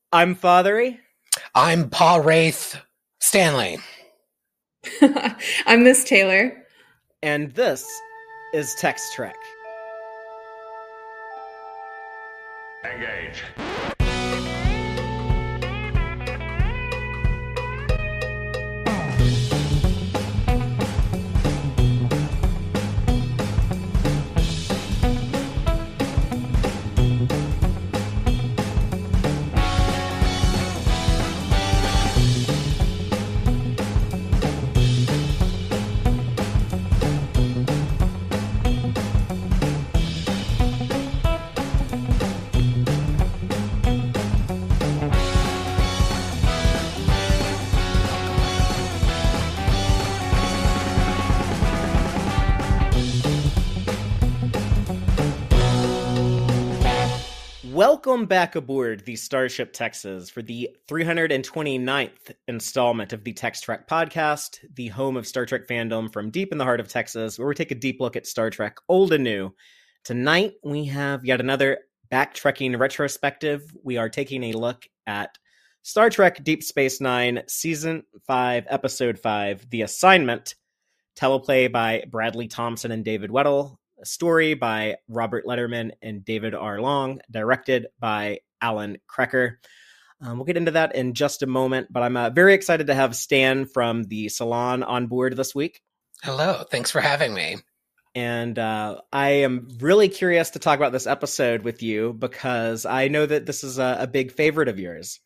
I'm Fathery. I'm Paul Wraith Stanley. I'm Miss Taylor. And this is Text Trek. Engage. Welcome back aboard the Starship Texas for the 329th installment of the Text Trek podcast, the home of Star Trek fandom from deep in the heart of Texas, where we take a deep look at Star Trek, old and new. Tonight, we have yet another backtrekking retrospective. We are taking a look at Star Trek Deep Space Nine, Season 5, Episode 5, The Assignment, teleplay by Bradley Thompson and David Weddle, a story by Robert Letterman and David R. Long, directed by Alan Krecker. We'll get into that in just a moment, but I'm very excited to have Stan from the Salon on board this week. Hello, thanks for having me. And I am really curious to talk about this episode with you because I know that this is a big favorite of yours.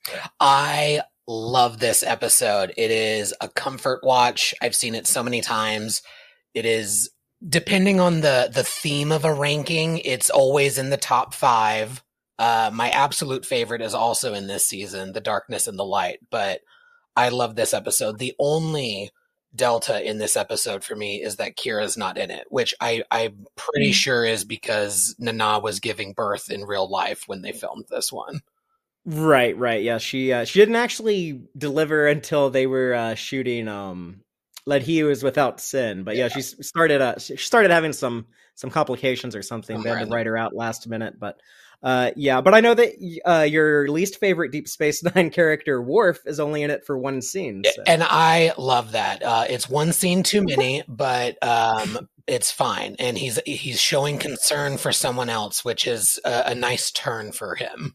I love this episode. It is a comfort watch. I've seen it so many times. It is, depending on the theme of a ranking, it's always in the top 5. My absolute favorite is also in this season, The Darkness and the Light, but I love this episode. The only delta in this episode for me is that Kira's not in it, which I'm pretty sure is because Nana was giving birth in real life when they filmed this one. Right. Yeah, she didn't actually deliver until they were shooting Let He Who Is Without Sin, but yeah, she started having some complications or something. They had to write her out last minute, but but I know that your least favorite Deep Space Nine character, Worf, is only in it for one scene. So. And I love that. It's one scene too many, but it's fine. And he's showing concern for someone else, which is a nice turn for him.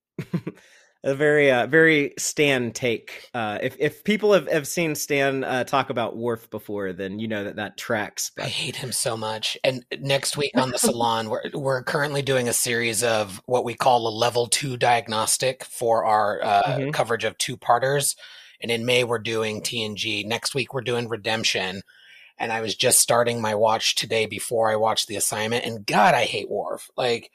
A very Stan take. If people have seen Stan talk about Worf before, then you know that tracks. But... I hate him so much. And next week on the Salon, we're currently doing a series of what we call a level 2 diagnostic for our coverage of 2-parters. And in May, we're doing TNG. Next week, we're doing Redemption. And I was just starting my watch today before I watched The Assignment. And God, I hate Worf. Like,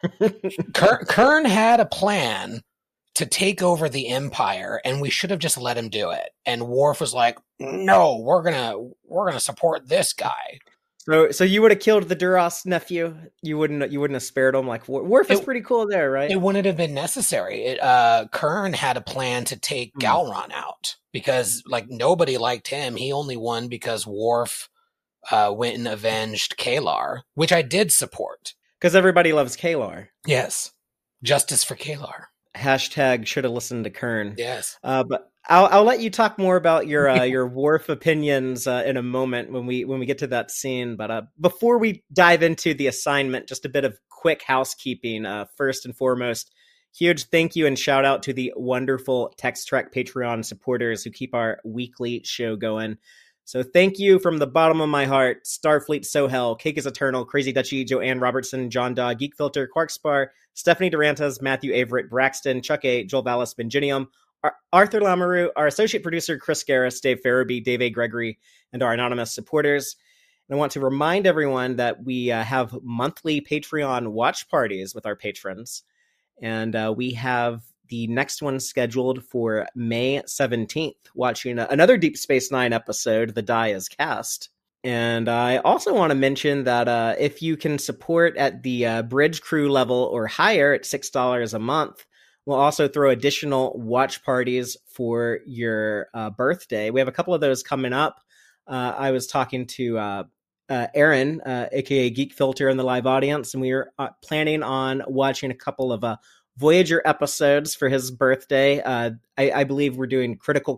Kurn had a plan to take over the Empire, and we should have just let him do it. And Worf was like, "No, we're gonna support this guy." So you would have killed the Duras nephew. You wouldn't have spared him. Like Worf is pretty cool there, right? It wouldn't have been necessary. Kurn had a plan to take Gowron out because nobody liked him. He only won because Worf went and avenged Kalar, which I did support because everybody loves Kalar. Yes, justice for Kalar. Hashtag should have listened to Kurn. Yes. But I'll let you talk more about your Worf opinions in a moment when we get to that scene. But before we dive into The Assignment, just a bit of quick housekeeping. First and foremost, huge thank you and shout out to the wonderful Text Trek Patreon supporters who keep our weekly show going. So thank you from the bottom of my heart. Starfleet Sohel, Cake is Eternal, Crazy Dutchie, Joanne Robertson, John Daw, Geek Filter, Quarkspar, Stephanie Durantas, Matthew Averett, Braxton, Chuck A, Joel Vallis, Benginium, Arthur Lamoureux, our associate producer, Chris Garris, Dave Farabee, Dave A. Gregory, and our anonymous supporters. And I want to remind everyone that we have monthly Patreon watch parties with our patrons. And we have the next one scheduled for May 17th, watching another Deep Space Nine episode, The Die Is Cast. And I also want to mention that if you can support at the bridge crew level or higher at $6 a month, we'll also throw additional watch parties for your birthday. We have a couple of those coming up. I was talking to Aaron, aka Geek Filter, in the live audience, and we were planning on watching a couple of Voyager episodes for his birthday. I believe we're doing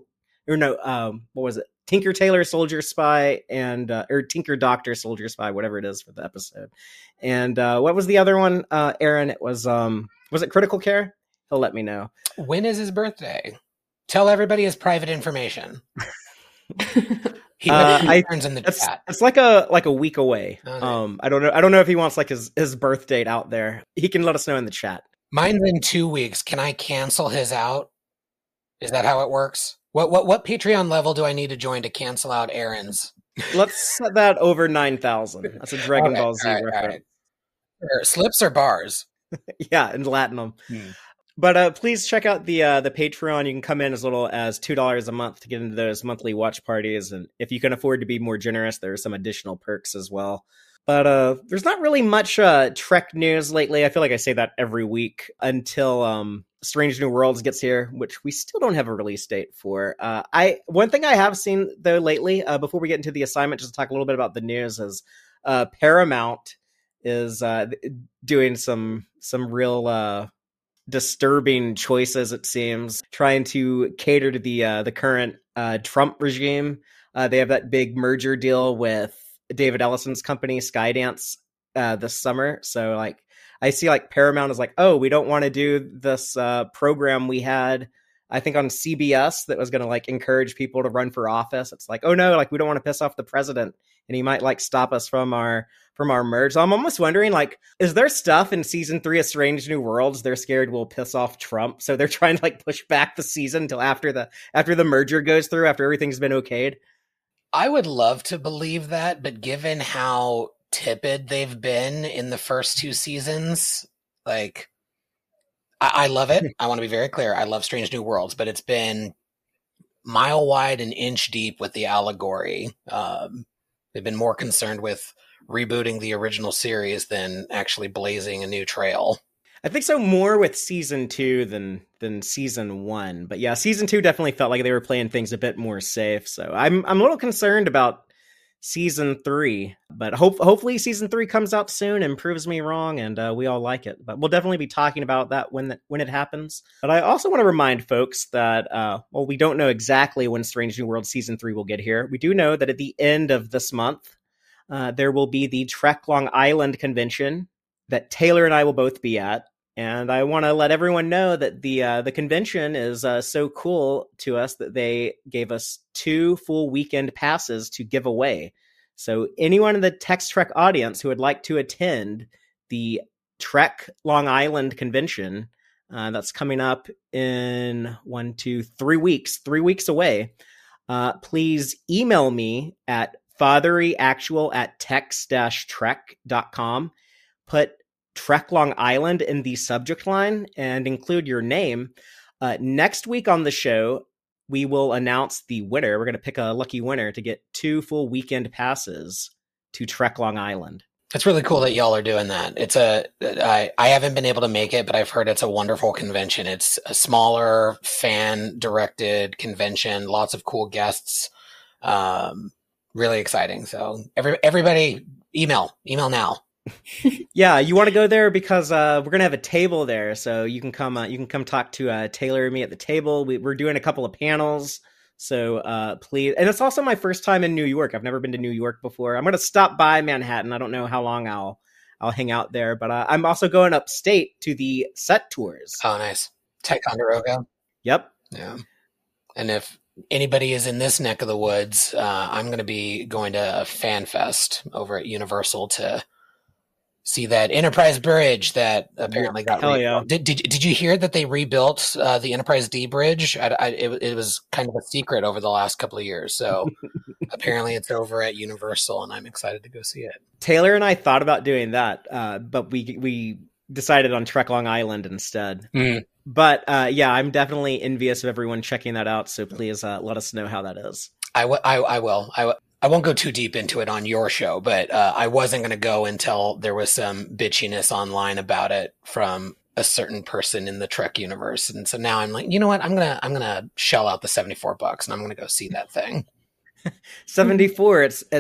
what was it? Tinker Tailor Soldier Spy or Tinker Doctor Soldier Spy, whatever it is for the episode. And what was the other one, Aaron? It was it Critical Care? He'll let me know. When is his birthday? Tell everybody his private information. He turns in the chat. It's like a week away. Okay. I don't know if he wants like his birth date out there. He can let us know in the chat. Mine's in 2 weeks. Can I cancel his out? Is that how it works? What Patreon level do I need to join to cancel out Aaron's? Let's set that over 9,000. That's a Dragon Ball Z reference. Right. Slips or bars? Yeah, in Latinum. But please check out the Patreon. You can come in as little as $2 a month to get into those monthly watch parties. And if you can afford to be more generous, there are some additional perks as well. But there's not really much Trek news lately. I feel like I say that every week until Strange New Worlds gets here, which we still don't have a release date for. One thing I have seen though lately, before we get into the assignment, just to talk a little bit about the news, is Paramount is doing some real disturbing choices. It seems trying to cater to the current Trump regime. They have that big merger deal with David Ellison's company Skydance this summer. So like I see like Paramount is like, oh, we don't want to do this program we had, I think on CBS that was going to like encourage people to run for office. It's like, oh no, like we don't want to piss off the president and he might like stop us from our merge. So I'm almost wondering, like, is there stuff in season 3 of Strange New Worlds they're scared will piss off Trump? So they're trying to like push back the season until after the merger goes through, after everything's been okayed. I would love to believe that, but given how tepid they've been in the first 2 seasons, like, I love it. I want to be very clear. I love Strange New Worlds, but it's been mile wide and inch deep with the allegory. They've been more concerned with rebooting the original series than actually blazing a new trail. I think so, more with season 2 than season 1. But yeah, season 2 definitely felt like they were playing things a bit more safe. So I'm a little concerned about season 3, but hopefully season 3 comes out soon and proves me wrong, and we all like it. But we'll definitely be talking about that when it happens. But I also want to remind folks that we don't know exactly when Strange New World season 3 will get here. We do know that at the end of this month, there will be the Trek Long Island convention that Taylor and I will both be at. And I want to let everyone know that the convention is so cool to us that they gave us 2 full weekend passes to give away. So anyone in the Text Trek audience who would like to attend the Trek Long Island convention that's coming up in 3 weeks, 3 weeks away, please email me at fatheryactual@text-trek.com. Put Trek Long Island in the subject line and include your name. Next week on the show, we will announce the winner. We're going to pick a lucky winner to get 2 full weekend passes to Trek Long Island. It's really cool that y'all are doing that. I haven't been able to make it, but I've heard it's a wonderful convention. It's a smaller fan-directed convention, lots of cool guests, really exciting. So everybody email now. Yeah, you want to go there because we're gonna have a table there, so you can come talk to Taylor and me at the table. We're doing a couple of panels, so please. And it's also my first time in New York. I've never been to New York before. I'm gonna stop by Manhattan. I don't know how long I'll hang out there, but I'm also going upstate to the set tours. Oh, nice. Ticonderoga. Yep. Yeah. And if anybody is in this neck of the woods, I'm going to be going to a fan fest over at Universal to see that Enterprise bridge that apparently got rebuilt. Yeah. Did you hear that they rebuilt the Enterprise D bridge? It was kind of a secret over the last couple of years. So apparently it's over at Universal, and I'm excited to go see it. Taylor and I thought about doing that, but we decided on Trek Long Island instead. Mm. But yeah, I'm definitely envious of everyone checking that out. So please let us know how that is. I will. I won't go too deep into it on your show, but I wasn't going to go until there was some bitchiness online about it from a certain person in the Trek universe. And so now I'm like, you know what? I'm gonna shell out the $74 and I'm gonna go see that thing. 74. It's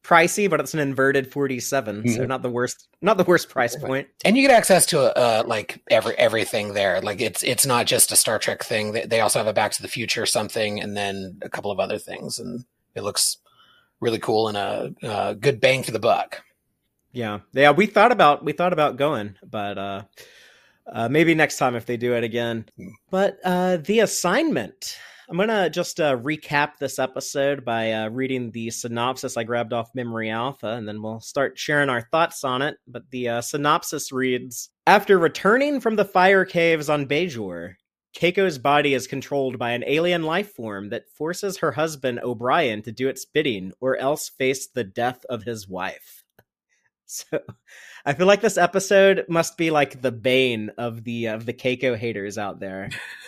pricey, but it's an inverted 47, so not the worst price point. And you get access to like everything there. Like it's not just a Star Trek thing. They also have a Back to the Future something, and then a couple of other things, and it looks really cool and a good bang for the buck. Yeah. We thought about going, but maybe next time if they do it again. But The Assignment. I'm going to just recap this episode by reading the synopsis I grabbed off Memory Alpha, and then we'll start sharing our thoughts on it. But the synopsis reads, after returning from the fire caves on Bajor, Keiko's body is controlled by an alien life form that forces her husband O'Brien to do its bidding or else face the death of his wife. So I feel like this episode must be like the bane of the Keiko haters out there.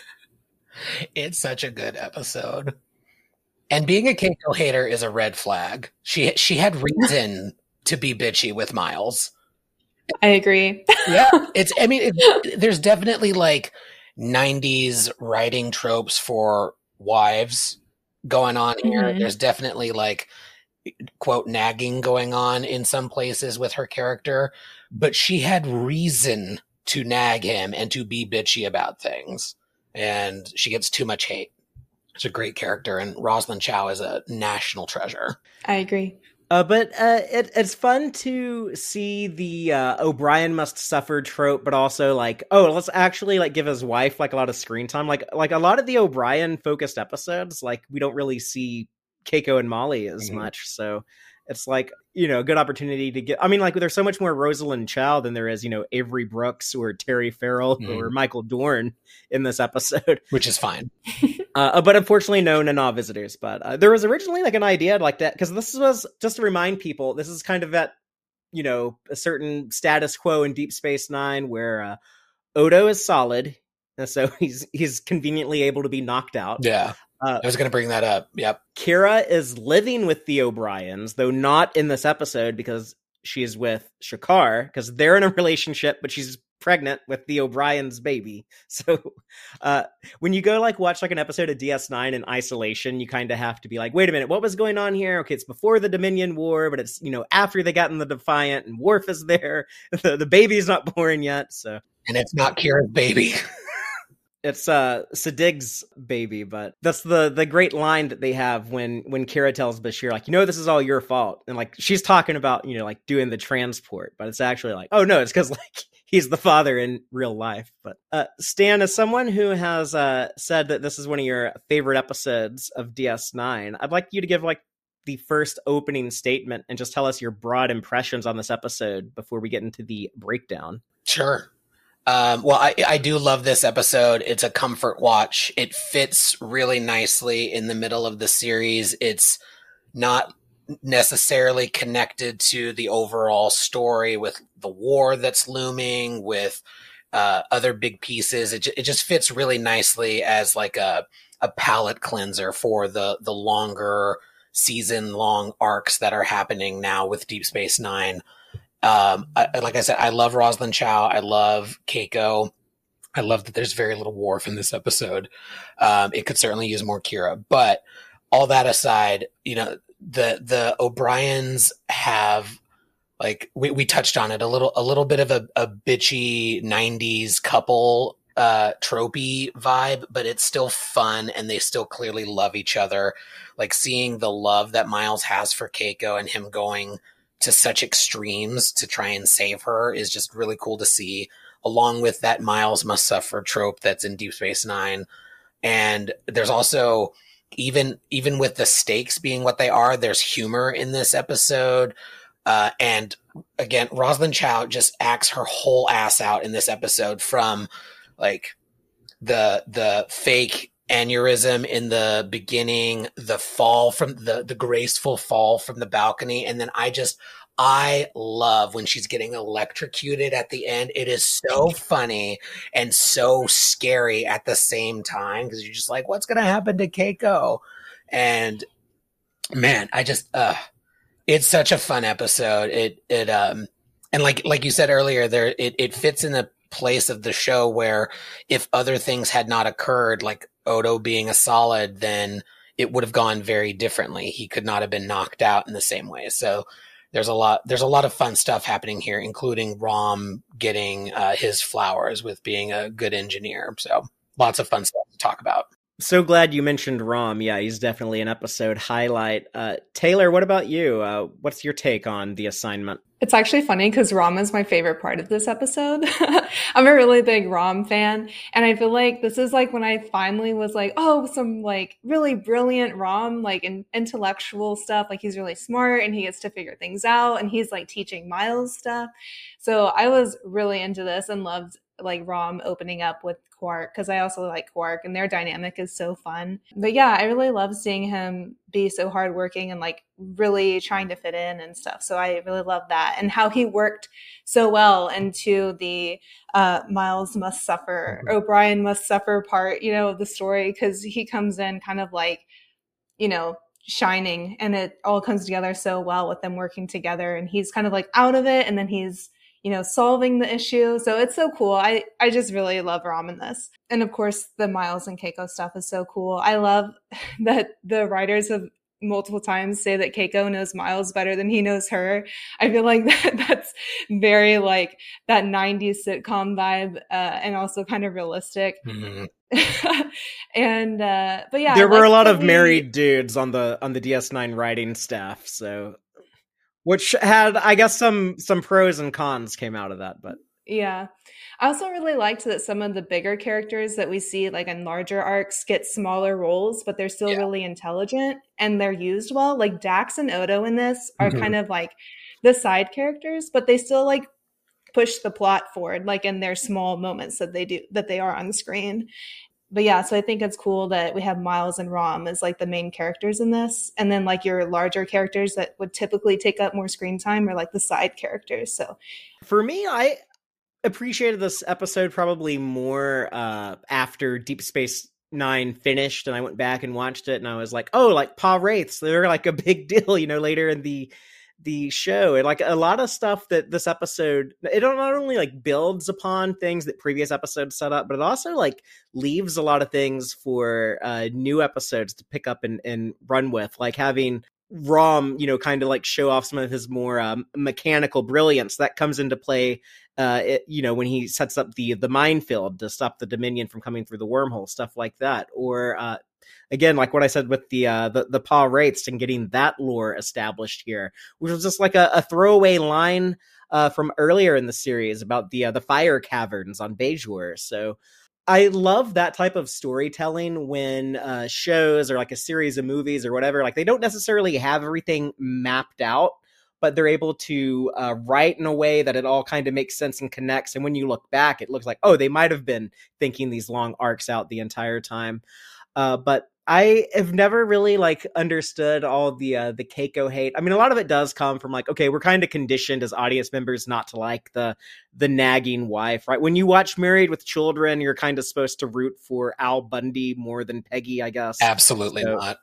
It's such a good episode. And being a Keiko hater is a red flag. She had reason to be bitchy with Miles. I agree. Yeah. There's definitely like 90s writing tropes for wives going on here. Mm-hmm. There's definitely like, quote, nagging going on in some places with her character. But she had reason to nag him and to be bitchy about things. And she gets too much hate. She's a great character, and Rosalind Chow is a national treasure. I agree. But it's fun to see the O'Brien must suffer trope, but also like, oh, let's actually like give his wife like a lot of screen time. Like a lot of the O'Brien focused episodes, like we don't really see Keiko and Molly as much. So it's like, you know, a good opportunity to get, I mean, like there's so much more Rosalind Chow than there is, you know, Avery Brooks or Terry Farrell or Michael Dorn in this episode. Which is fine. But unfortunately no Nana visitors. But there was originally like an idea like that, because this was, just to remind people, this is kind of at, you know, a certain status quo in Deep Space Nine where Odo is solid. So he's conveniently able to be knocked out. Yeah. I was going to bring that up. Yep. Kira is living with the O'Briens, though not in this episode because she's with Shakar, because they're in a relationship, but she's pregnant with the O'Brien's baby. So when you go like watch like an episode of DS9 in isolation, you kind of have to be like, wait a minute, what was going on here? Okay, it's before the Dominion War, but it's, you know, after they got in the Defiant and Worf is there. The baby's not born yet. So, and it's not Kira's baby. It's Sadig's baby, but that's the great line that they have when Kira tells Bashir, like, you know, this is all your fault. And like, she's talking about, you know, like doing the transport, but it's actually like, oh no, it's because like he's the father in real life. But Stan, as someone who has said that this is one of your favorite episodes of DS9, I'd like you to give like the first opening statement and just tell us your broad impressions on this episode before we get into the breakdown. Sure. Well, I do love this episode. It's a comfort watch. It fits really nicely in the middle of the series. It's not necessarily connected to the overall story with the war that's looming, with other big pieces. It just fits really nicely as like a palate cleanser for the longer season-long arcs that are happening now with Deep Space Nine. Like I said, I love Rosalind Chow. I love Keiko. I love that there's very little Worf in this episode. It could certainly use more Kira, but all that aside, you know, the O'Briens have, like, we touched on it a little bit of a bitchy 90s couple, tropey vibe, but it's still fun and they still clearly love each other. Like seeing the love that Miles has for Keiko and him going to such extremes to try and save her is just really cool to see, along with that Miles must suffer trope that's in Deep Space Nine. And there's also, even with the stakes being what they are, there's humor in this episode. And again, Rosalind Chow just acts her whole ass out in this episode, from like the fake aneurysm in the beginning, the fall from the graceful fall from the balcony. And then I love when she's getting electrocuted at the end. It is so funny and so scary at the same time, because you're just like, what's going to happen to Keiko? And man, it's such a fun episode. And like you said earlier, it fits in the place of the show where if other things had not occurred, like Odo being a solid, then it would have gone very differently. He could not have been knocked out in the same way. So there's a lot of fun stuff happening here, including Rom getting his flowers with being a good engineer. So lots of fun stuff to talk about. So glad you mentioned Rom. Yeah, he's definitely an episode highlight. Taylor, what about you? What's your take on The Assignment? It's actually funny because Rom is my favorite part of this episode. I'm a really big Rom fan. And I feel like this is like when I finally was like, oh, some like really brilliant Rom, like intellectual stuff. Like he's really smart and he gets to figure things out and he's like teaching Miles stuff. So I was really into this and loved like Rom opening up with Quark because I also like Quark and their dynamic is so fun. But yeah, I really love seeing him be so hardworking and like really trying to fit in and stuff. So I really love that and how he worked so well into the Miles must suffer, O'Brien must suffer part, you know, of the story because he comes in kind of like, you know, shining and it all comes together so well with them working together and he's kind of like out of it and then he's, you know, solving the issue. So it's so cool. I just really love Rom in this. And of course, the Miles and Keiko stuff is so cool. I love that the writers have multiple times say that Keiko knows Miles better than he knows her. I feel like that's very like that 90s sitcom vibe and also kind of realistic. Mm-hmm. And but yeah, there were a lot of married dudes on the DS9 writing staff, so which had, I guess, some pros and cons came out of that, but yeah. I also really liked that some of the bigger characters that we see like in larger arcs get smaller roles, but they're still really intelligent and they're used well. Like Dax and Odo in this are kind of like the side characters, but they still like push the plot forward, like in their small moments that they are on screen. But yeah, so I think it's cool that we have Miles and Rom as like the main characters in this. And then like your larger characters that would typically take up more screen time are like the side characters. So for me, I appreciated this episode probably more after Deep Space Nine finished and I went back and watched it and I was like, oh, like Pa Wraiths, they're like a big deal, you know, later in the show. And like a lot of stuff that this episode, it not only like builds upon things that previous episodes set up, but it also like leaves a lot of things for new episodes to pick up and run with, like having Rom, you know, kind of like show off some of his more mechanical brilliance that comes into play, you know, when he sets up the minefield to stop the Dominion from coming through the wormhole, stuff like that. Or again, like what I said with the Pa Wraiths and getting that lore established here, which was just like a throwaway line from earlier in the series about the fire caverns on Bajor. So I love that type of storytelling when shows or like a series of movies or whatever, like they don't necessarily have everything mapped out, but they're able to write in a way that it all kind of makes sense and connects. And when you look back, it looks like, oh, they might have been thinking these long arcs out the entire time. But I have never really like understood all the Keiko hate. I mean, a lot of it does come from like, okay, we're kind of conditioned as audience members not to like the nagging wife, right? When you watch Married with Children, you're kind of supposed to root for Al Bundy more than Peggy, I guess. Absolutely not.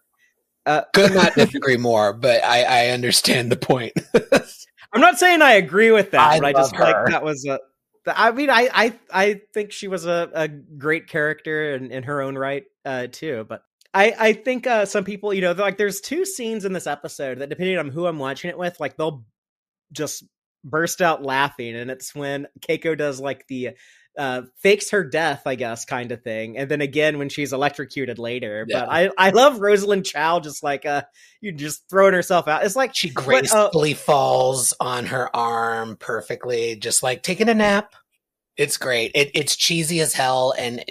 Could not disagree more, but I understand the point. I'm not saying I agree with that, but I just her. like that was I mean, I think she was a great character in her own right, too. But I think some people, you know, like there's two scenes in this episode that depending on who I'm watching it with, like they'll just burst out laughing. And it's when Keiko does like the fakes her death, I guess, kind of thing. And then again, when she's electrocuted later. Yeah. But I love Rosalind Chow just like you just throwing herself out. It's like she gracefully falls on her arm perfectly, just like taking a nap. It's great. It's cheesy as hell, and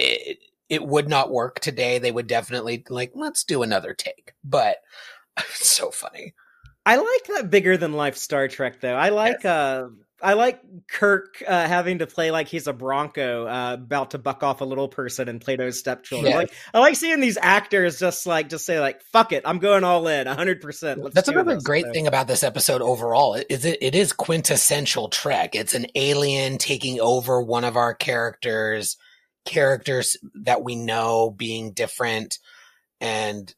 it would not work today. They would definitely like, let's do another take. But it's so funny. I like that bigger than life Star Trek though. I like Kirk having to play like he's a Bronco about to buck off a little person in Plato's Stepchildren. Yeah. I like seeing these actors just say like, fuck it, I'm going all in 100%. That's another great thing about this episode overall. It is quintessential Trek. It's an alien taking over one of our characters that we know being different, and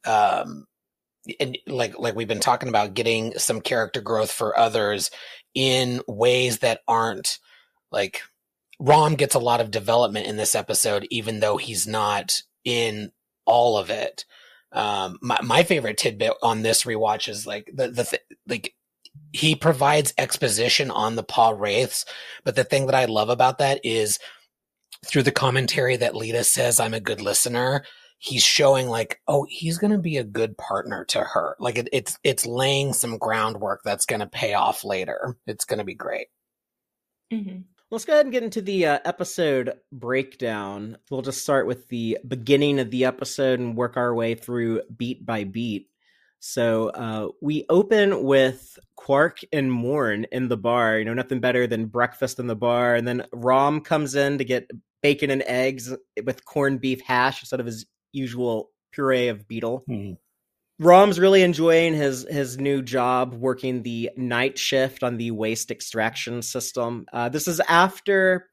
like we've been talking about, getting some character growth for others in ways that aren't like Rom gets a lot of development in this episode, even though he's not in all of it. My favorite tidbit on this rewatch is like like he provides exposition on the Pah-wraiths, but the thing that I love about that is through the commentary that Lita says, I'm a good listener. He's showing like, oh, he's going to be a good partner to her. Like it's laying some groundwork that's going to pay off later. It's going to be great. Mm-hmm. Let's go ahead and get into the episode breakdown. We'll just start with the beginning of the episode and work our way through beat by beat. So we open with Quark and Morn in the bar. You know, nothing better than breakfast in the bar. And then Rom comes in to get bacon and eggs with corned beef hash instead of his usual puree of beetle. Mm-hmm. Rom's really enjoying his new job working the night shift on the waste extraction system. This is after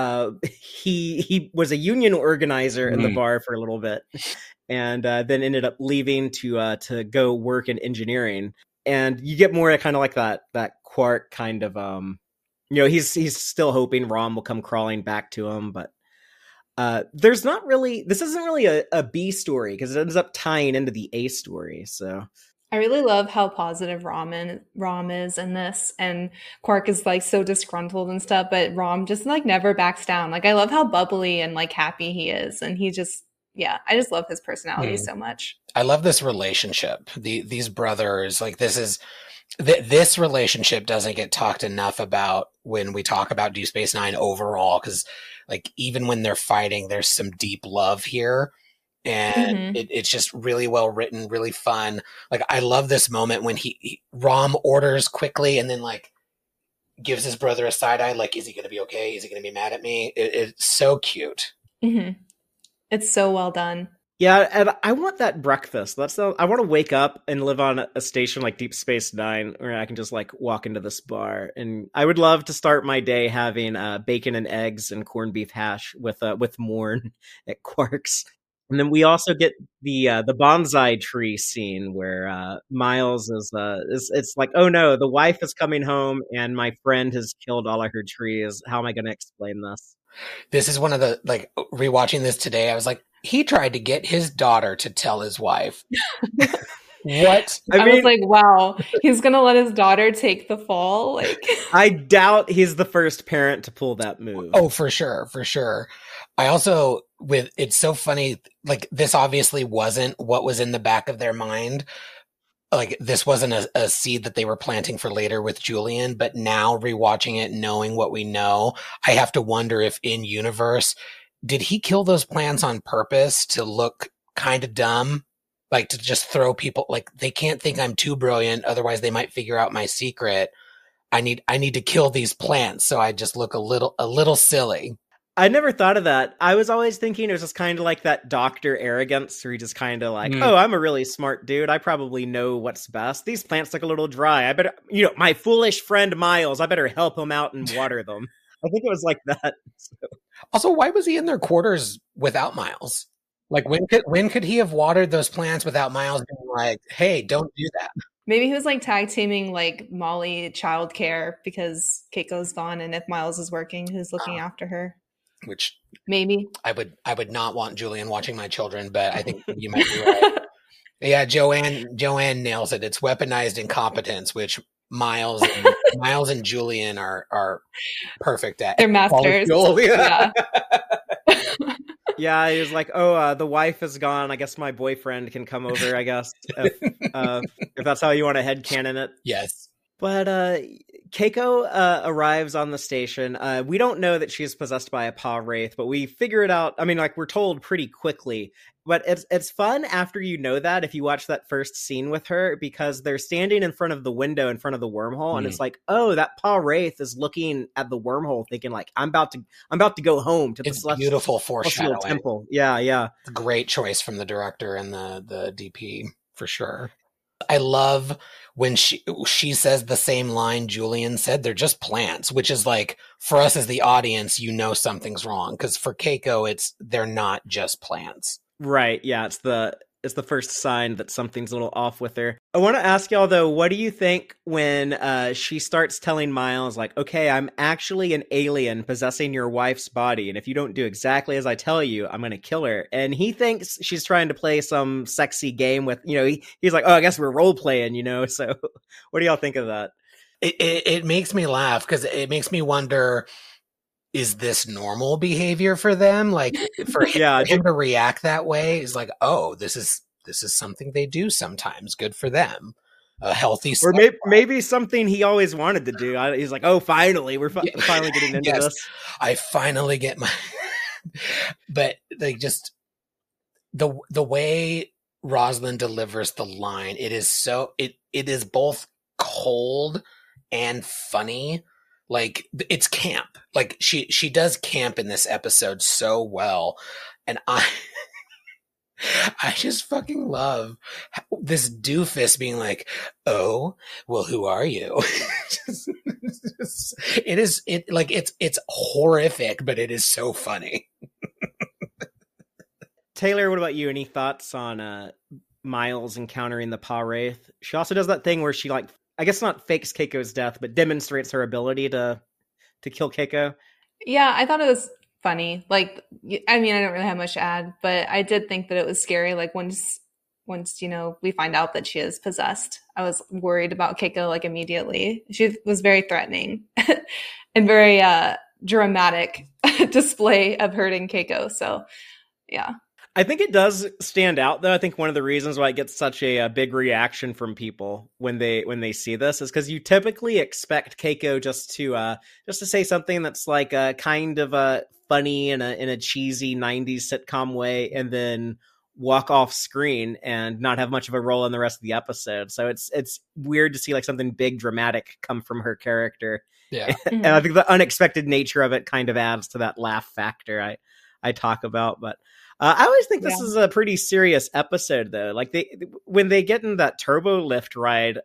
he was a union organizer in the bar for a little bit, and then ended up leaving to go work in engineering. And you get more kind of like that Quark kind of he's still hoping Rom will come crawling back to him, but this isn't really a B story because it ends up tying into the A story. So I really love how positive Rom is in this, and Quark is like so disgruntled and stuff, but Rom just like never backs down. Like I love how bubbly and like happy he is, and he just I just love his personality so much. I love this relationship. These brothers, like this relationship doesn't get talked enough about when we talk about Deep Space Nine overall, because like even when they're fighting, there's some deep love here, and it's just really well written, really fun. Like I love this moment when Rom orders quickly and then like gives his brother a side eye, like is he going to be okay? Is he going to be mad at me? It's so cute. Mm-hmm. It's so well done. Yeah, and I want that breakfast. I want to wake up and live on a station like Deep Space Nine where I can just like walk into this bar. And I would love to start my day having bacon and eggs and corned beef hash with Morn at Quark's. And then we also get the bonsai tree scene where Miles is it's like, oh no, the wife is coming home and my friend has killed all of her trees. How am I going to explain this? This is one of the, like, rewatching this today, I was like, he tried to get his daughter to tell his wife. What? I was like, wow, he's going to let his daughter take the fall? Like, I doubt he's the first parent to pull that move. Oh, for sure. For sure. I also, it's so funny, like, this obviously wasn't what was in the back of their mind. Like, this wasn't a seed that they were planting for later with Julian, but now rewatching it, knowing what we know, I have to wonder if in universe, did he kill those plants on purpose to look kind of dumb? Like to just throw people, like they can't think I'm too brilliant. Otherwise they might figure out my secret. I need to kill these plants. So I just look a little silly. I never thought of that. I was always thinking it was just kind of like that doctor arrogance where he just kind of like, oh, I'm a really smart dude. I probably know what's best. These plants look a little dry. I better, my foolish friend Miles, I better help him out and water them. I think it was like that. So. Also, why was he in their quarters without Miles? Like when could he have watered those plants without Miles being like, hey, don't do that? Maybe he was like tag teaming like Molly childcare because Keiko's gone, and if Miles is working, who's looking after her? Which maybe I would not want Julian watching my children, but I think you might be right. Yeah, Joanne nails it. It's weaponized incompetence, which Miles and Julian are perfect at. They're masters. Yeah. Yeah, he was like, oh, the wife is gone. I guess my boyfriend can come over, I guess, if that's how you want to headcanon it. Yes. But Keiko arrives on the station. We don't know that she's possessed by a Pah-wraith, but we figure it out. I mean, like, we're told pretty quickly. But it's fun after you know that, if you watch that first scene with her, because they're standing in front of the window in front of the wormhole, and it's like, oh, that Pah-wraith is looking at the wormhole thinking like, I'm about to go home to the beautiful foreshadowing temple. Yeah. Great choice from the director and the DP for sure. I love when she says the same line Julian said, they're just plants, which is like, for us as the audience, something's wrong. Because for Keiko, they're not just plants. Right. Yeah. It's the is the first sign that something's a little off with her. I want to ask y'all though, what do you think when she starts telling Miles like, okay, I'm actually an alien possessing your wife's body, and if you don't do exactly as I tell you, I'm gonna kill her. And he thinks she's trying to play some sexy game with, he's like, oh, I guess we're role playing, so what do y'all think of that? It makes me laugh because it makes me wonder, is this normal behavior for them? Like for him to react that way is like, oh, this is something they do sometimes. Good for them. A healthy, or maybe something he always wanted to do. He's like, oh, finally, we're finally getting into this. I finally get my. But like just the way Rosalind delivers the line, it is it is both cold and funny. Like it's camp. Like she does camp in this episode so well. And I just fucking love this doofus being like, oh, well, who are you? It's horrific, but it is so funny. Taylor, what about you? Any thoughts on Miles encountering the Pa-Wraith? She also does that thing where she I guess not fakes Keiko's death, but demonstrates her ability to kill Keiko. Yeah, I thought it was funny. Like, I mean, I don't really have much to add, but I did think that it was scary. Like once we find out that she is possessed, I was worried about Keiko like immediately. She was very threatening and very dramatic display of hurting Keiko. So, yeah. I think it does stand out, though. I think one of the reasons why it gets such a big reaction from people when they see this is because you typically expect Keiko just to say something that's like kind of funny in a cheesy 90s sitcom way, and then walk off screen and not have much of a role in the rest of the episode. So it's weird to see like something big dramatic come from her character. Yeah, and I think the unexpected nature of it kind of adds to that laugh factor I talk about, but. I always think this is a pretty serious episode, though. Like when they get in that turbo lift ride,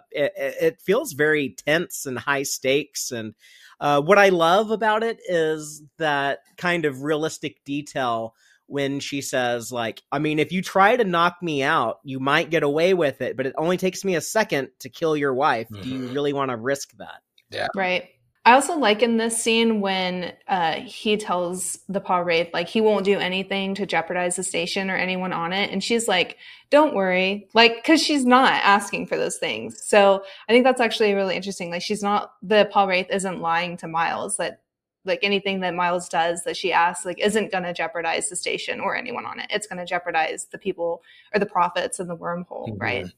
it feels very tense and high stakes. And what I love about it is that kind of realistic detail when she says, like, I mean, if you try to knock me out, you might get away with it, but it only takes me a second to kill your wife. Mm-hmm. Do you really want to risk that? Yeah. Right. I also like in this scene when he tells the Pa-Wraith, like, he won't do anything to jeopardize the station or anyone on it. And she's like, don't worry. Like, because she's not asking for those things. So I think that's actually really interesting. Like, the Pa-Wraith isn't lying to Miles that, like, anything that Miles does that she asks, like, isn't going to jeopardize the station or anyone on it. It's going to jeopardize the people or the prophets in the wormhole, mm-hmm. right?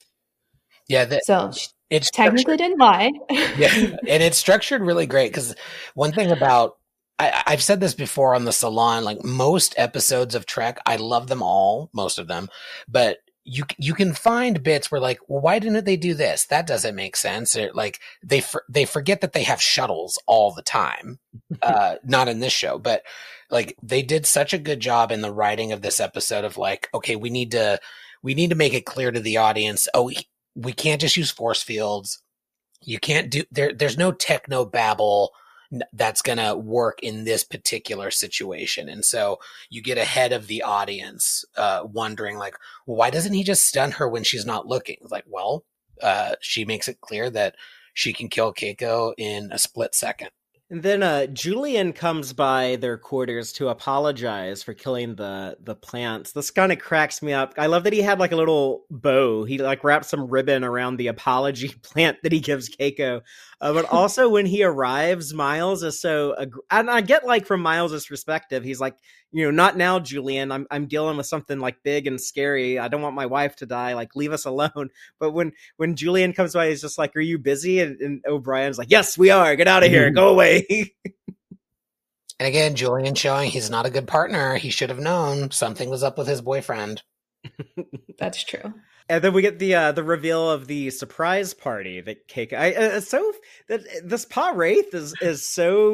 Yeah. So it's technically didn't lie. Yeah, and it's structured really great because one thing about I've said this before on the Salon, like most episodes of Trek, I love them all, most of them, but you can find bits where like, well, why didn't they do this? That doesn't make sense. Or, like they forget that they have shuttles all the time. Not in this show, but like they did such a good job in the writing of this episode of like, okay, we need to make it clear to the audience. Oh, we can't just use force fields. You can't do there's no techno babble that's going to work in this particular situation. And so you get ahead of the audience, wondering like, well, why doesn't he just stun her when she's not looking? Like, well, she makes it clear that she can kill Keiko in a split second. And then Julian comes by their quarters to apologize for killing the plants. This kind of cracks me up. I love that he had like a little bow. He like wrapped some ribbon around the apology plant that he gives Keiko. But also when he arrives, Miles is so... and I get like from Miles's perspective, he's like, not now, Julian. I'm dealing with something like big and scary. I don't want my wife to die. Like, leave us alone. But when Julian comes by, he's just like, are you busy? And O'Brien's like, yes, we are. Get out of here. Go away. And again, Julian showing he's not a good partner. He should have known something was up with his boyfriend. That's true. And then we get the reveal of the surprise party that Keiko. That this Pa-Wraith is so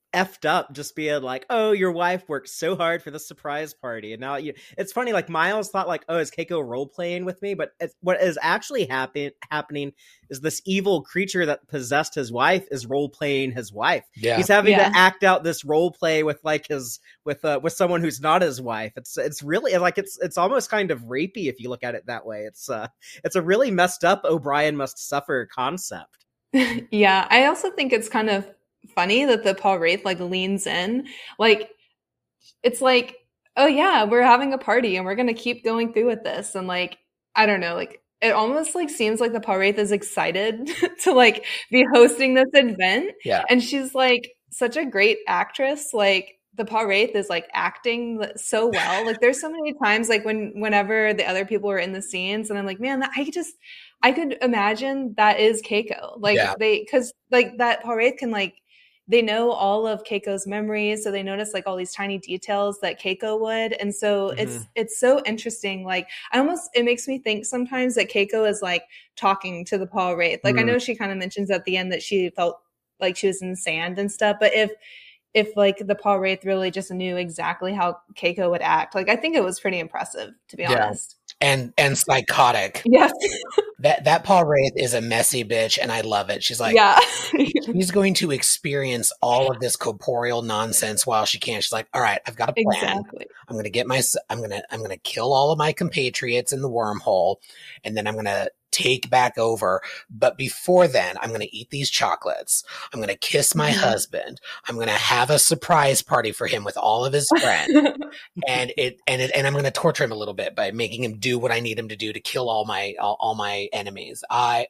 effed up, just being like, oh, your wife worked so hard for the surprise party, and now it's funny, like Miles thought like, oh, is Keiko role playing with me? But what is actually happening is this evil creature that possessed his wife is role playing his wife. He's having to act out this role play with like with someone who's not his wife. It's really like it's almost kind of rapey if you look at it that way. It's a really messed up O'Brien must suffer concept. Yeah, I also think it's kind of funny that the Paul Wraith like leans in, like it's like, oh yeah, we're having a party and we're gonna keep going through with this, and like I don't know, like it almost like seems like the Paul Wraith is excited to like be hosting this event. Yeah, and she's like such a great actress. Like the Paul Wraith is like acting so well. Like there's so many times like whenever the other people are in the scenes, and I'm like, man, I could imagine that is Keiko. Like because like that Paul Wraith can like, they know all of Keiko's memories, so they notice like all these tiny details that Keiko would, and so it's so interesting. Like it makes me think sometimes that Keiko is like talking to the Paul Wraith. Like I know she kind of mentions at the end that she felt like she was in sand and stuff, but if like the Paul Wraith really just knew exactly how Keiko would act, like I think it was pretty impressive, to be honest. And psychotic. Yes. That Paul Wraith is a messy bitch, and I love it. She's like, she's going to experience all of this corporeal nonsense while she can. She's like, all right, I've got a plan. Exactly. I'm going to kill all of my compatriots in the wormhole, and then I'm going to take back over. But before then, I'm going to eat these chocolates. I'm going to kiss my husband. I'm going to have a surprise party for him with all of his friends. and I'm going to torture him a little bit by making him do what I need him to do to kill all my enemies.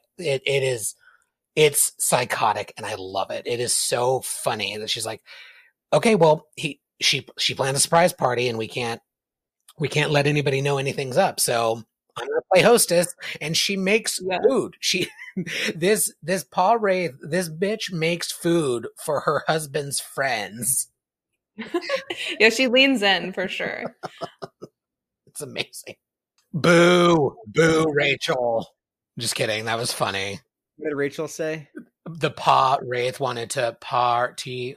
It's psychotic, and I love it. It is so funny that she's like, okay, well, she planned a surprise party, and we can't let anybody know anything's up. So I'm going to play hostess, and she makes food. This Paul Wraith, this bitch makes food for her husband's friends. Yeah, she leans in for sure. It's amazing. Boo, Rachel. Just kidding. That was funny. What did Rachel say? The Pa Wraith wanted to party.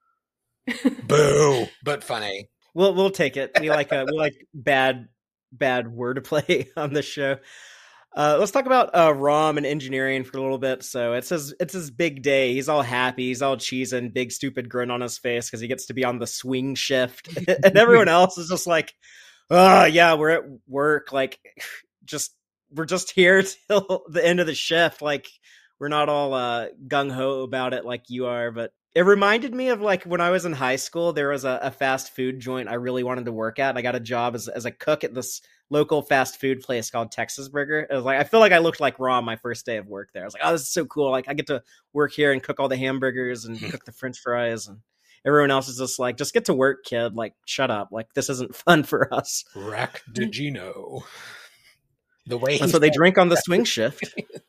Boo, but funny. We'll take it. We like bad wordplay on this show. Let's talk about Rom and engineering for a little bit. So it's his big day. He's all happy. He's all cheesing, big stupid grin on his face because he gets to be on the swing shift, and everyone else is just like, oh yeah, we're at work. Like, we're just here till the end of the shift. Like, we're not all gung ho about it like you are. But it reminded me of like when I was in high school, there was a fast food joint I really wanted to work at. I got a job as a cook at this local fast food place called Texas Burger. It was like, I feel like I looked like Rom my first day of work there. I was like, oh, this is so cool. Like, I get to work here and cook all the hamburgers and cook the French fries, and everyone else is just like, just get to work, kid. Like, shut up. Like, this isn't fun for us. Rack de Gino. The way so they drink on the swing shift.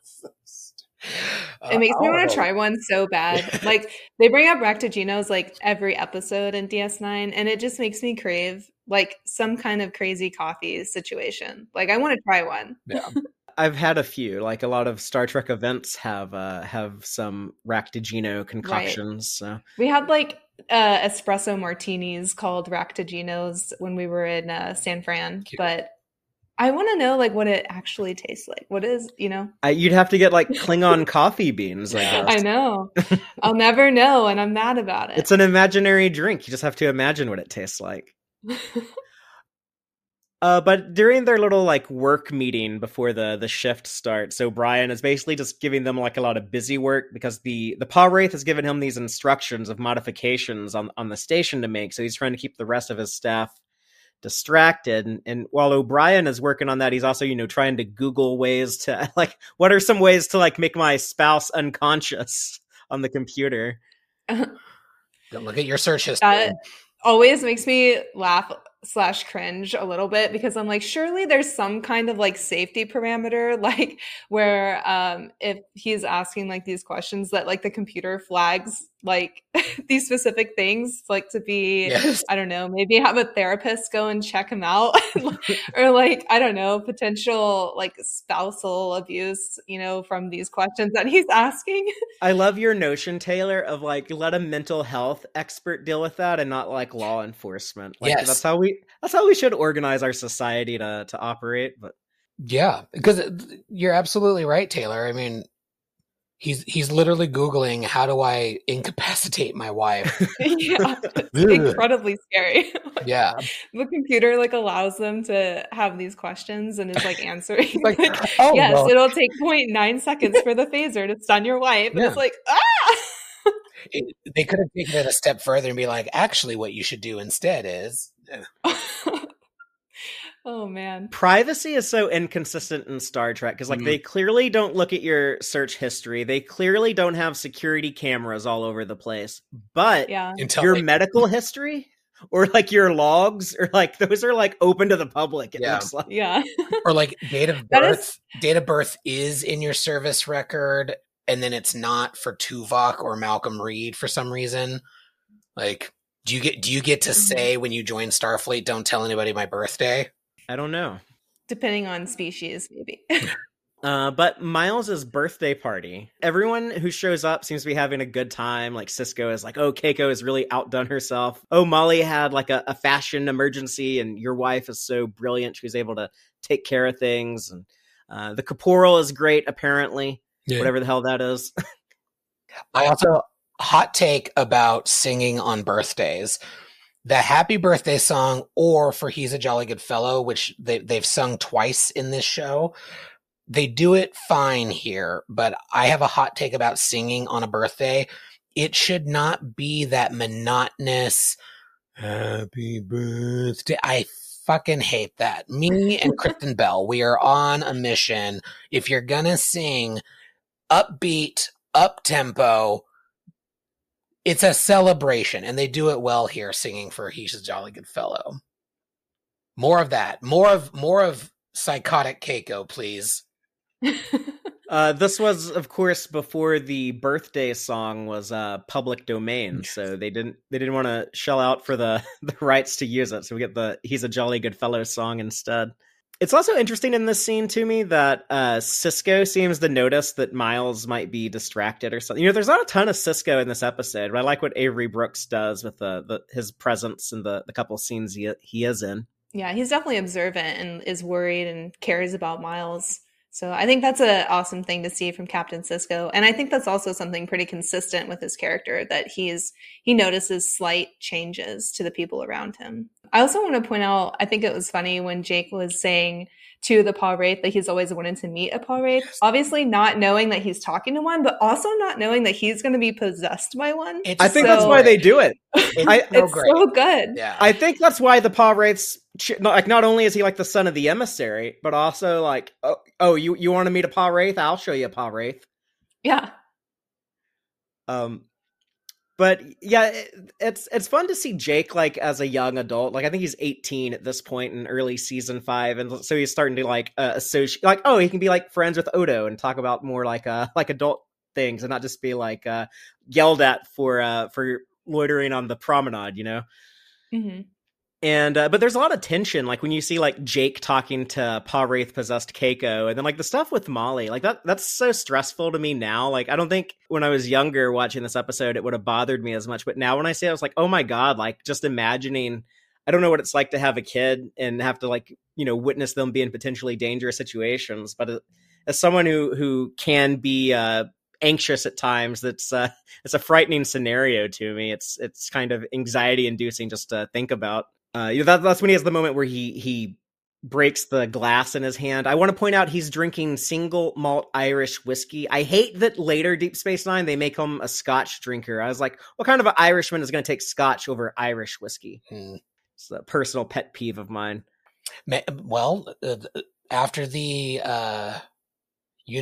It makes me want to try one so bad. Like, they bring up Ractogino's like every episode in DS9, and it just makes me crave like some kind of crazy coffee situation. Like, I want to try one. Yeah. I've had a few. Like, a lot of Star Trek events have some Ractogino concoctions. Right. So we had like espresso martinis called Ractogino's when we were in San Fran. Cute. But I want to know like what it actually tastes like. What is, you'd have to get like Klingon coffee beans, I guess. I know. I'll never know, and I'm mad about it. It's an imaginary drink. You just have to imagine what it tastes like. But during their little like work meeting before the shift starts, so Brian is basically just giving them like a lot of busy work because the Paw Wraith has given him these instructions of modifications on the station to make. So he's trying to keep the rest of his staff distracted, and while O'Brien is working on that, he's also trying to Google ways to like, what are some ways to like make my spouse unconscious on the computer. Don't look at your search history. That always makes me laugh slash cringe a little bit because I'm like, surely there's some kind of like safety parameter, like where if he's asking like these questions that like the computer flags like these specific things, like to be, Yes. I don't know, maybe have a therapist go and check him out or like, I don't know, potential like spousal abuse, you know, from these questions that he's asking. I love your notion, Taylor, of like let a mental health expert deal with that and not like law enforcement. Like Yes. that's how we should organize our society to operate. But yeah, because you're absolutely right, Taylor. I mean, he's literally Googling, how do I incapacitate my wife? Yeah, it's incredibly scary. Yeah. The computer like allows them to have these questions and is like answering Like, like, oh, yes, well. it'll take 0.9 seconds for the phaser to stun your wife. And Yeah. it's like, ah! They could have taken it a step further and be like, actually, what you should do instead is... Oh man. privacy is so inconsistent in Star Trek because like they clearly don't look at your search history. They clearly don't have security cameras all over the place. But Yeah. your medical history or like your logs or like those are like open to the public, it looks like. Yeah. Or like date of birth is in your service record, and then it's not for Tuvok or Malcolm Reed for some reason. Like, do you get to say when you join Starfleet, don't tell anybody my birthday? I don't know. Depending on species, maybe. But Miles' birthday party, everyone who shows up seems to be having a good time. Like Sisko is like, oh, Keiko has really outdone herself. Oh, Molly had like a fashion emergency and your wife is so brilliant. She was able to take care of things. And the Caporal is great, apparently. Yeah. Whatever the hell that is. I also, hot take about singing on birthdays. The happy birthday song, or for He's a Jolly Good Fellow, which they've sung twice in this show. They do it fine here, but I have a hot take about singing on a birthday. It should not be that monotonous happy birthday. I fucking hate that. Me and Kristen Bell, we are on a mission. If you're gonna sing upbeat, up-tempo, it's a celebration, and they do it well here, singing for He's a Jolly Good Fellow. More of that. More of psychotic Keiko, please. This was, of course, before the birthday song was public domain, so they didn't want to shell out for the rights to use it. So we get the He's a Jolly Good Fellow song instead. It's also interesting in this scene to me that Sisko seems to notice that Miles might be distracted or something. You know, there's not a ton of Sisko in this episode, but I like what Avery Brooks does with his presence in the couple scenes he is in. Yeah, he's definitely observant and is worried and cares about Miles. So I think that's an awesome thing to see from Captain Sisko. And I think that's also something pretty consistent with his character, that he notices slight changes to the people around him. I also want to point out, I think it was funny when Jake was saying to the Pah-wraith that he's always wanted to meet a Pah-wraith. Obviously not knowing that he's talking to one, but also not knowing that he's going to be possessed by one. I think that's why they do it. It's so good. Yeah. I think that's why the Pah-wraiths, like, not only is he like the son of the emissary, but also like, oh, you want to meet a Pah-wraith? I'll show you a Pah-wraith. Yeah. But yeah, it's fun to see Jake like as a young adult. Like I think he's 18 at this point in early season 5, and so he's starting to like associate, like, oh, he can be like friends with Odo and talk about more like adult things and not just be like yelled at for loitering on the promenade, you know. Mm-hmm. And but there's a lot of tension, like when you see like Jake talking to Pah-wraith possessed Keiko, and then like the stuff with Molly, like that's so stressful to me now. Like I don't think when I was younger watching this episode it would have bothered me as much, but now when I see it, I was like, oh my god, like just imagining, I don't know what it's like to have a kid and have to like, you know, witness them be in potentially dangerous situations. But as someone who can be anxious at times, it's a frightening scenario to me. It's kind of anxiety inducing just to think about. That's when he has the moment where he breaks the glass in his hand. I want to point out he's drinking single malt Irish whiskey. I hate that later Deep Space Nine they make him a Scotch drinker. I was like, what kind of an Irishman is going to take Scotch over Irish whiskey? It's a personal pet peeve of mine. Well, after the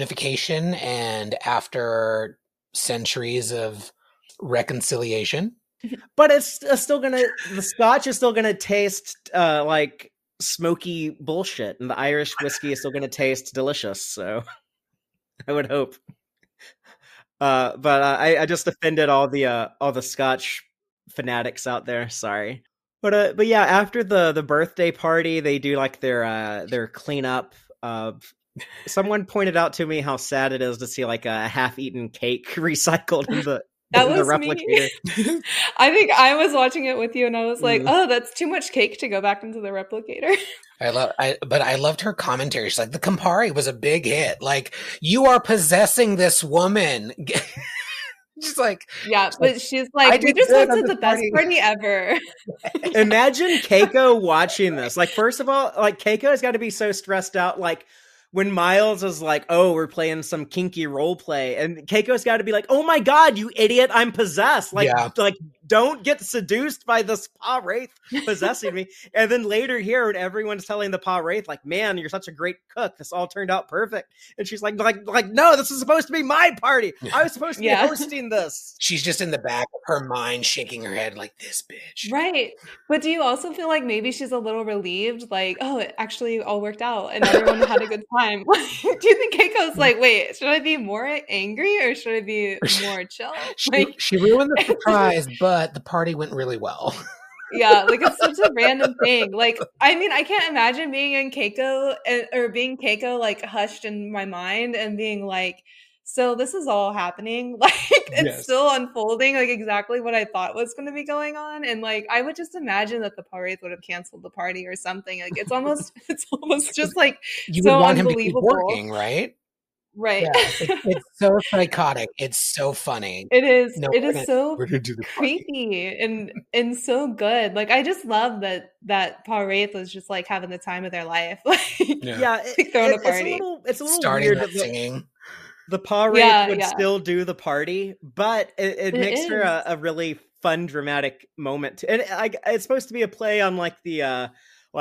unification and after centuries of reconciliation, But it's still the scotch is still gonna taste like smoky bullshit, and the Irish whiskey is still gonna taste delicious. So I would hope. But I just offended all the Scotch fanatics out there. Sorry. But yeah, after the birthday party, they do like their cleanup. Someone pointed out to me how sad it is to see like a half-eaten cake recycled in the replicator. Me. I think I was watching it with you, and I was like, "Oh, that's too much cake to go back into the replicator." I loved her commentary. She's like, the Campari was a big hit. Like, you are possessing this woman. She's like, yeah, but she's like, we just went to the best party ever. Imagine Keiko watching this. Like, first of all, like Keiko has got to be so stressed out. Like when Miles is like, "Oh, we're playing some kinky role play," and Keiko's got to be like, "Oh my god, you idiot! I'm possessed!" Like, like don't get seduced by this Pa Wraith possessing me. And then later here, when everyone's telling the Pa Wraith, like, "Man, you're such a great cook. This all turned out perfect," and she's like, "No, this is supposed to be my party. I was supposed to be hosting this." She's just in the back of her mind, shaking her head like, "This bitch." Right. But do you also feel like maybe she's a little relieved, like, "Oh, it actually all worked out, and everyone had a good time"? Do you think Keiko's like, "Wait, should I be more angry or should I be more chill?" She ruined the surprise, but the party went really well. Yeah, like it's such a random thing. Like, I mean, I can't imagine being in Keiko or being Keiko like hushed in my mind and being like, "So this is all happening." Like it's still unfolding, like exactly what I thought was going to be going on. And like I would just imagine that the Pa Wraith would have canceled the party or something. Like it's almost just like you so would want unbelievable. Him to keep working, right? Right. Yeah, it's so psychotic. It's so funny. It is. It is so creepy and so good. Like I just love that Pa Wraith was just like having the time of their life. Like throwing a party. It's a little starting weird that singing. The Pa Wraith would still do the party, but it makes for a really fun, dramatic moment. And it's supposed to be a play on like the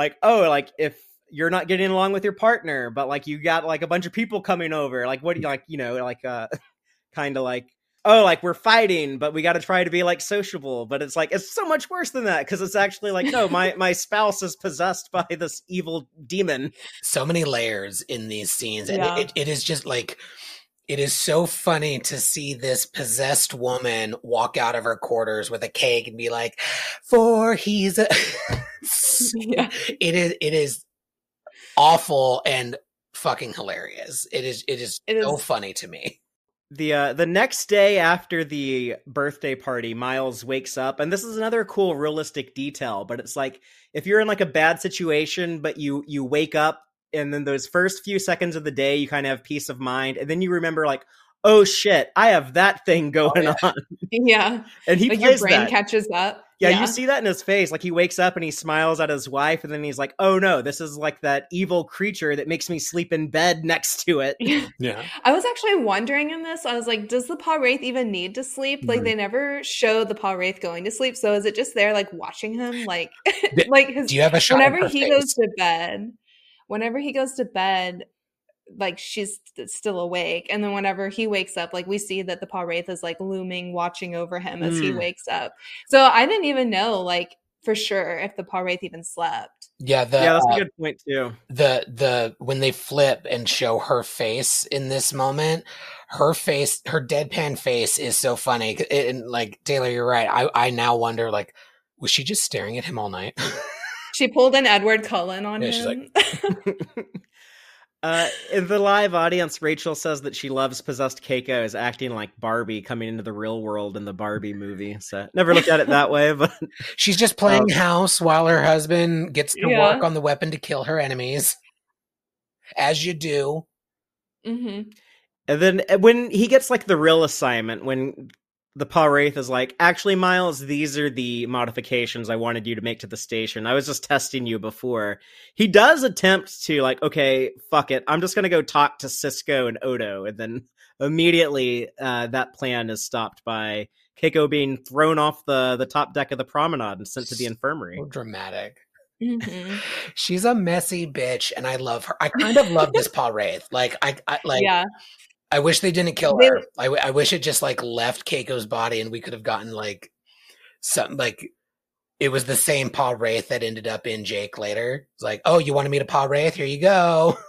if you're not getting along with your partner, but like you got like a bunch of people coming over. Like what do you like? You know, like kind of like, oh, like we're fighting, but we got to try to be like sociable. But it's like it's so much worse than that because it's actually like, no, my spouse is possessed by this evil demon. So many layers in these scenes, and it is just like. It is so funny to see this possessed woman walk out of her quarters with a cake and be like, "For he's a." It is awful and fucking hilarious. It is so funny to me. The next day after the birthday party, Miles wakes up, and this is another cool realistic detail. But it's like if you're in like a bad situation, but you wake up. And then those first few seconds of the day, you kind of have peace of mind. And then you remember like, oh shit, I have that thing going on. Yeah. And he like plays your brain that. Catches up. Yeah, you see that in his face. Like he wakes up and he smiles at his wife. And then he's like, oh no, this is like that evil creature that makes me sleep in bed next to it. Yeah. I was actually wondering in this, I was like, does the Pa Wraith even need to sleep? Like they never show the Pa Wraith going to sleep. So is it just there like watching him? Like, like his, do you have a shot whenever he goes to bed? Whenever he goes to bed, like she's still awake. And then whenever he wakes up, like we see that the Pa Wraith is like looming, watching over him as he wakes up. So I didn't even know like for sure if the Pa Wraith even slept. Yeah. That's a good point too. When they flip and show her face in this moment, her deadpan face is so funny. And like Taylor, you're right. I now wonder like, was she just staring at him all night? She pulled an Edward Cullen on him. She's like... in the live audience, Rachel says that she loves possessed Keiko as acting like Barbie coming into the real world in the Barbie movie. So never looked at it that way, but she's just playing house while her husband gets to work on the weapon to kill her enemies, as you do. Mm-hmm. And then when he gets like the real assignment, when the Pa Wraith is like, actually, Miles, these are the modifications I wanted you to make to the station. I was just testing you before. He does attempt to like, okay, fuck it. I'm just going to go talk to Cisco and Odo. And then immediately that plan is stopped by Keiko being thrown off the top deck of the promenade and sent to the infirmary. So dramatic. Mm-hmm. She's a messy bitch, and I love her. I kind of love this Pa Wraith. Like, I wish they didn't kill her. I wish it just like left Keiko's body and we could have gotten like it was the same Paul Wraith that ended up in Jake later. It's like, oh, you want to meet a Paul Wraith? Here you go.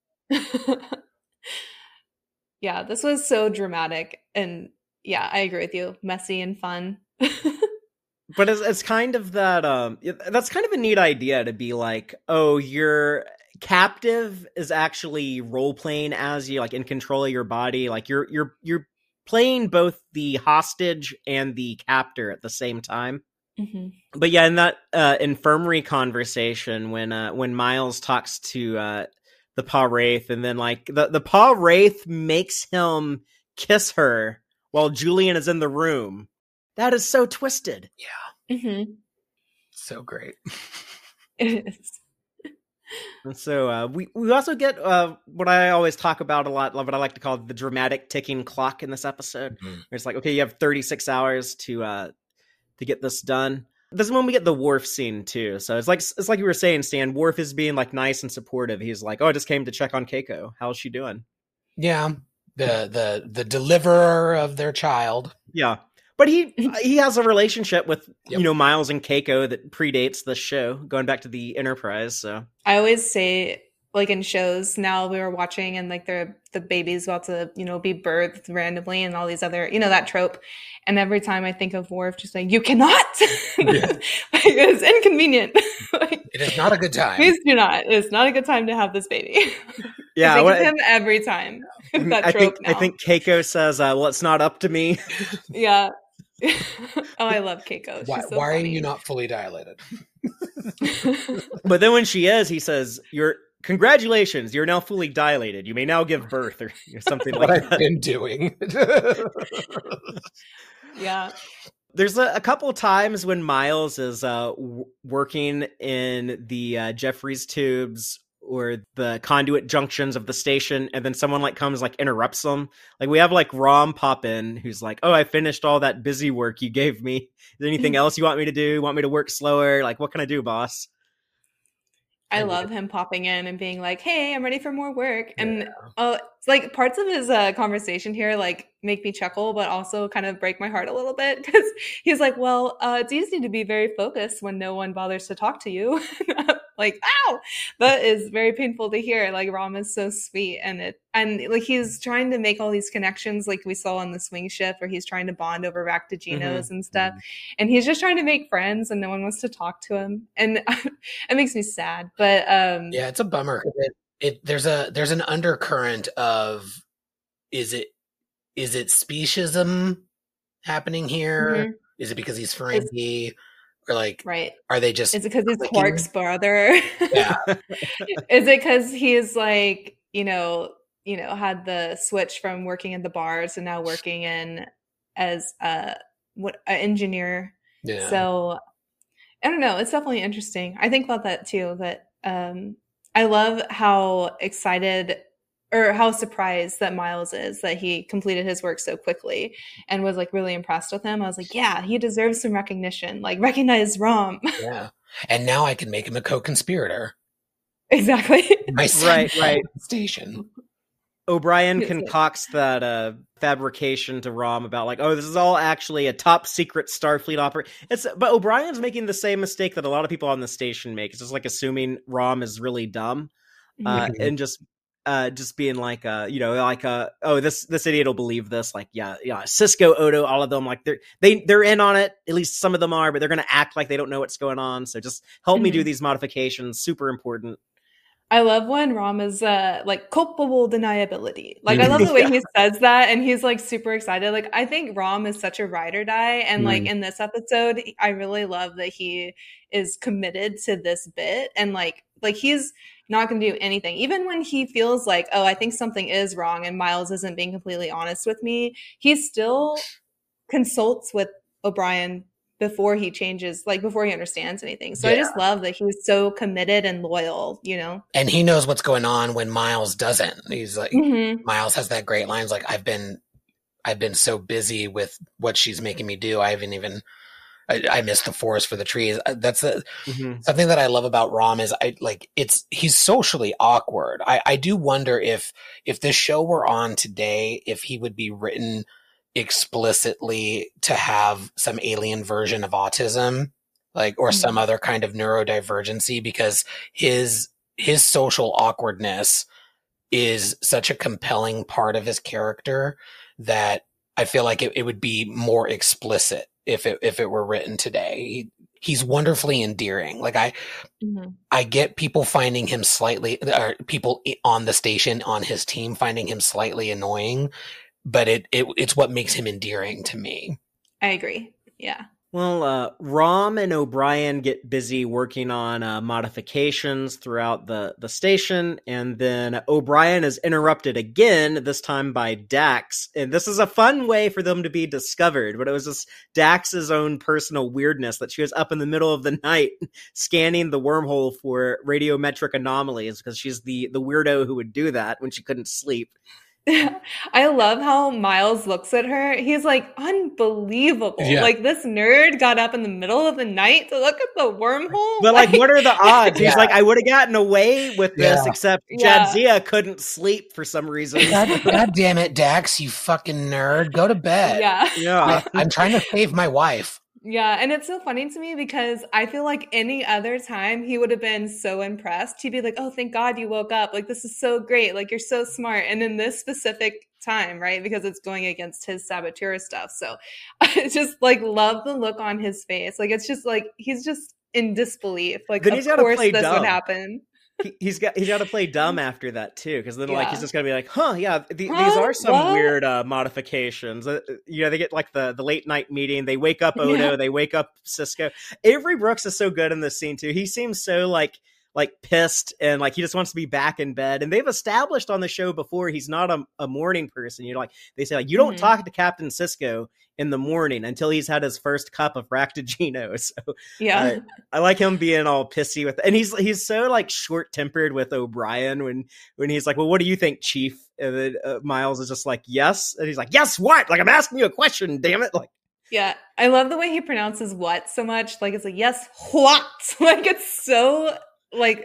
Yeah, this was so dramatic, and yeah, I agree with you. Messy and fun. But it's kind of that that's kind of a neat idea to be like, oh, your captive is actually role playing as you, like in control of your body, like you're playing both the hostage and the captor at the same time. Mm-hmm. But yeah, in that infirmary conversation when Miles talks to the Paul Wraith, and then like the Paul Wraith makes him kiss her while Julian is in the room. That is so twisted. Yeah. Mm-hmm. So great. It is. And so we also get what I always talk about a lot, what I like to call the dramatic ticking clock in this episode. Mm-hmm. Where it's like, okay, you have 36 hours to get this done. This is when we get the Worf scene too. So it's like you were saying, Stan. Worf is being like nice and supportive. He's like, "Oh, I just came to check on Keiko. How's she doing?" Yeah, the deliverer of their child. Yeah, but he has a relationship with Miles and Keiko that predates the show, going back to the Enterprise. So I always say, like in shows now we were watching, and like the baby's about to be birthed randomly, and all these other that trope. And every time I think of Worf, just like, you cannot. Yeah. It's inconvenient. Like, it is not a good time. Please do not. It's not a good time to have this baby. Yeah, I think of him every time. That trope I think Keiko says, "Well, it's not up to me." Yeah. Oh, I love Keiko. Why are you not fully dilated? But then when she is, he says, "Congratulations, you're now fully dilated. You may now give birth," or something like that. What I've been doing. Yeah. There's a couple times when Miles is working in the Jeffries tubes or the conduit junctions of the station, and then someone like comes like interrupts them. Like we have like Rom pop in, who's like, "Oh, I finished all that busy work you gave me. Is there anything else you want me to do? Want me to work slower? Like, what can I do, boss?" I love him popping in and being like, "Hey, I'm ready for more work." And it's like parts of his conversation here like make me chuckle, but also kind of break my heart a little bit, because he's like, "Well, it's easy to be very focused when no one bothers to talk to you." Like, ow, that is very painful to hear. Like Rom is so sweet, and like he's trying to make all these connections, like we saw on the swing ship, where he's trying to bond over Raktaginos and stuff, and he's just trying to make friends, and no one wants to talk to him, and it makes me sad. But yeah, it's a bummer. There's an undercurrent of is it speciesism happening here? Mm-hmm. Is it because he's Ferengi? Or like, right? Are they just? Is it because he's Quark's brother? Yeah. Is it because he's like had the switch from working in the bars and now working in as an engineer? Yeah. So I don't know. It's definitely interesting. I think about that too. That I love how excited or how surprised that Miles is that he completed his work so quickly, and was like really impressed with him. I was like, yeah, he deserves some recognition. Like, recognize Rom. Yeah. And now I can make him a co-conspirator. Exactly. Right. Station. O'Brien concocts that fabrication to Rom about like, oh, this is all actually a top secret Starfleet operation. But O'Brien's making the same mistake that a lot of people on the station make. It's just like assuming Rom is really dumb, and just being like, oh, this idiot will believe this. Like, yeah, Sisko, Odo, all of them, like they're in on it. At least some of them are, but they're going to act like they don't know what's going on. So just help me do these modifications. Super important. I love when Rom is like culpable deniability. Like I love the way he says that, and he's like super excited. Like I think Rom is such a ride or die, and like in this episode, I really love that he is committed to this bit, and like he's not going to do anything, even when he feels like, oh, I think something is wrong, and Miles isn't being completely honest with me. He still consults with O'Brien before he changes, like before he understands anything. So I just love that he's so committed and loyal, And he knows what's going on when Miles doesn't. He's like, Miles has that great line. He's like, I've been so busy with what she's making me do. I miss the forest for the trees. That's something that I love about Rom is he's socially awkward. I do wonder if this show were on today, if he would be written explicitly to have some alien version of autism, like, or some other kind of neurodivergency, because his social awkwardness is such a compelling part of his character that I feel like it would be more explicit if it were written today. He's wonderfully endearing. Like I get people finding him slightly, or people on the station on his team finding him slightly annoying, but it's what makes him endearing to me. I agree. Yeah. Well, Rom and O'Brien get busy working on modifications throughout the station, and then O'Brien is interrupted again, this time by Dax. And this is a fun way for them to be discovered, but it was just Dax's own personal weirdness that she was up in the middle of the night scanning the wormhole for radiometric anomalies, because she's the weirdo who would do that when she couldn't sleep. I love how Miles looks at her. He's like, unbelievable. Yeah. Like, this nerd got up in the middle of the night to look at the wormhole. But like, what are the odds? He's like, I would have gotten away with this, Yeah. except Jadzia couldn't sleep for some reason. God damn it, Dax, you fucking nerd. Go to bed. Yeah. I'm trying to save my wife. Yeah, and it's so funny to me because I feel like any other time he would have been so impressed. He'd be like, oh, thank God you woke up. Like, this is so great. Like, you're so smart. And in this specific time, right, because it's going against his saboteur stuff. So I just, like, love the look on his face. Like, it's just, like, he's just in disbelief. Like, Then of he's gotta course play this dumb. would happen. He's got to play dumb after that too, because then like Yeah. he's just gonna be like, these Huh? are some What? weird modifications. They get like the late night meeting. They wake up Odo. Yeah. They wake up Sisko. Avery Brooks is so good in this scene too. He seems so like pissed and like he just wants to be back in bed. And they've established on the show before he's not a morning person. You're like, they say like, you don't talk to Captain Sisko in the morning until he's had his first cup of Ractigino. So Yeah. I like him being all pissy with, and he's so like short tempered with O'Brien when he's like, well, what do you think, Chief? And then Miles is just like, yes, and he's like, yes, what? Like, I'm asking you a question, damn it! Like, Yeah, I love the way he pronounces what so much. Like, it's like, yes, what? Like, it's so, like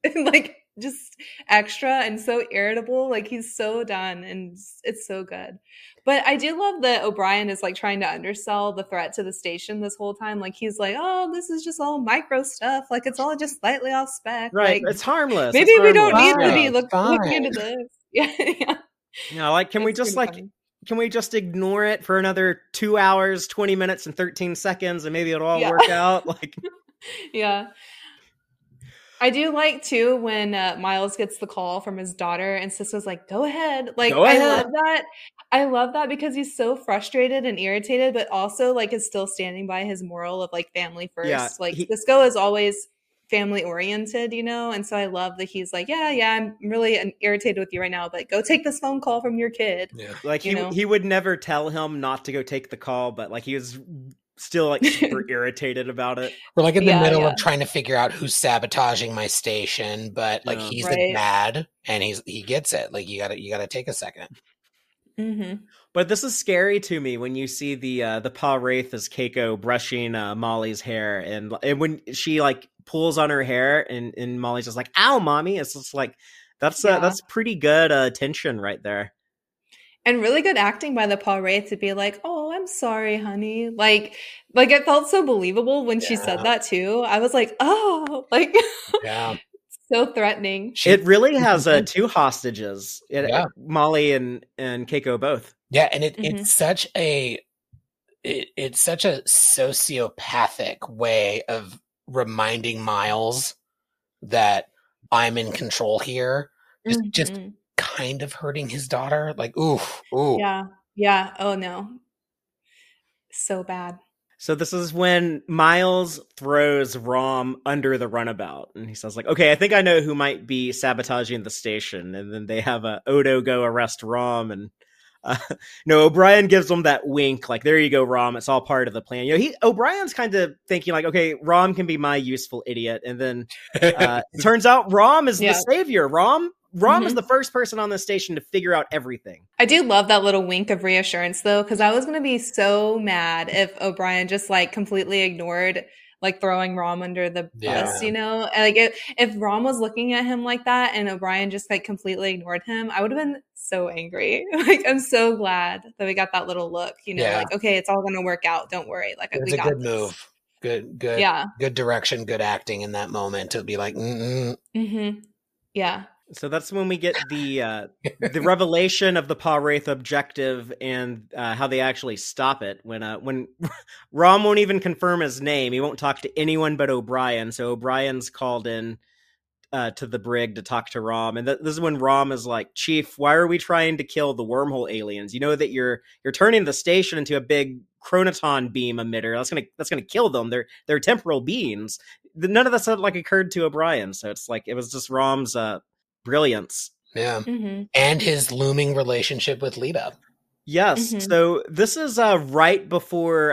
just extra and so irritable. Like, he's so done, and it's so good. But I do love that O'Brien is, like, trying to undersell the threat to the station this whole time. Like, he's like, oh, this is just all micro stuff. Like, it's all just slightly off spec. right, Like, it's harmless. maybe It's we don't need harmless. to be Fine. looking into this. Yeah, yeah. Yeah, like, can we It's just pretty like, funny. can we just ignore it for another 2 hours, 20 minutes, and 13 seconds, and maybe it'll all Yeah. work out? Like, Yeah. I do like too when Miles gets the call from his daughter and Sisko's like, go ahead. Like, Go I ahead. love that. I love that because he's so frustrated and irritated, but also like is still standing by his moral of like family first. Yeah, like he- Sisko is always family oriented, you know? And so I love that he's like, yeah, I'm really irritated with you right now, but go take this phone call from your kid. Yeah. like You know? he would never tell him not to go take the call, but like he was still like super irritated about it. We're like in the Yeah, middle yeah. of trying to figure out who's sabotaging my station, but like Yeah. he's Right. the dad and he gets it. Like you gotta take a second. Mm-hmm. But this is scary to me when you see the Pa Wraith as Keiko brushing Molly's hair, and when she like pulls on her hair, and Molly's just like, "Ow, mommy!" It's just like that's pretty good tension right there. And really good acting by the Paul Wraith to be like, "Oh, I'm sorry, honey." Like it felt so believable when she said Yeah. that too. I was like, "Oh," like Yeah. so threatening. It really has two hostages, Yeah. Molly and Keiko both. Yeah, and Mhm. it's such a sociopathic way of reminding Miles that I'm in control here. Just Mhm. kind of hurting his daughter. Like, ooh. Yeah. Oh no, so bad. So this is when Miles throws Rom under the runabout, and he says like, "Okay, I think I know who might be sabotaging the station." And then they have Odo go arrest Rom, and O'Brien gives them that wink, like, "There you go, Rom. It's all part of the plan." O'Brien's kind of thinking like, "Okay, Rom can be my useful idiot," and then it turns out Rom is the savior. Rom is the first person on the station to figure out everything. I do love that little wink of reassurance though, because I was going to be so mad if O'Brien just like completely ignored like throwing Rom under the bus, you know? And like if Rom was looking at him like that and O'Brien just like completely ignored him, I would have been so angry. Like, I'm so glad that we got that little look, you know, like, okay, it's all going to work out. Don't worry. Like, it's we got a good this. move. Good direction, good acting in that moment to be like, yeah. So that's when we get the revelation of the Pah-wraith objective and how they actually stop it. When Rom won't even confirm his name, he won't talk to anyone but O'Brien. So O'Brien's called in to the brig to talk to Rom, and this is when Rom is like, "Chief, why are we trying to kill the wormhole aliens? You know that you're turning the station into a big chronoton beam emitter. That's gonna kill them. They're temporal beings." None of this had like occurred to O'Brien, so it's like it was just Rom's brilliance. Yeah. And his looming relationship with Lita. Yes. So this is right before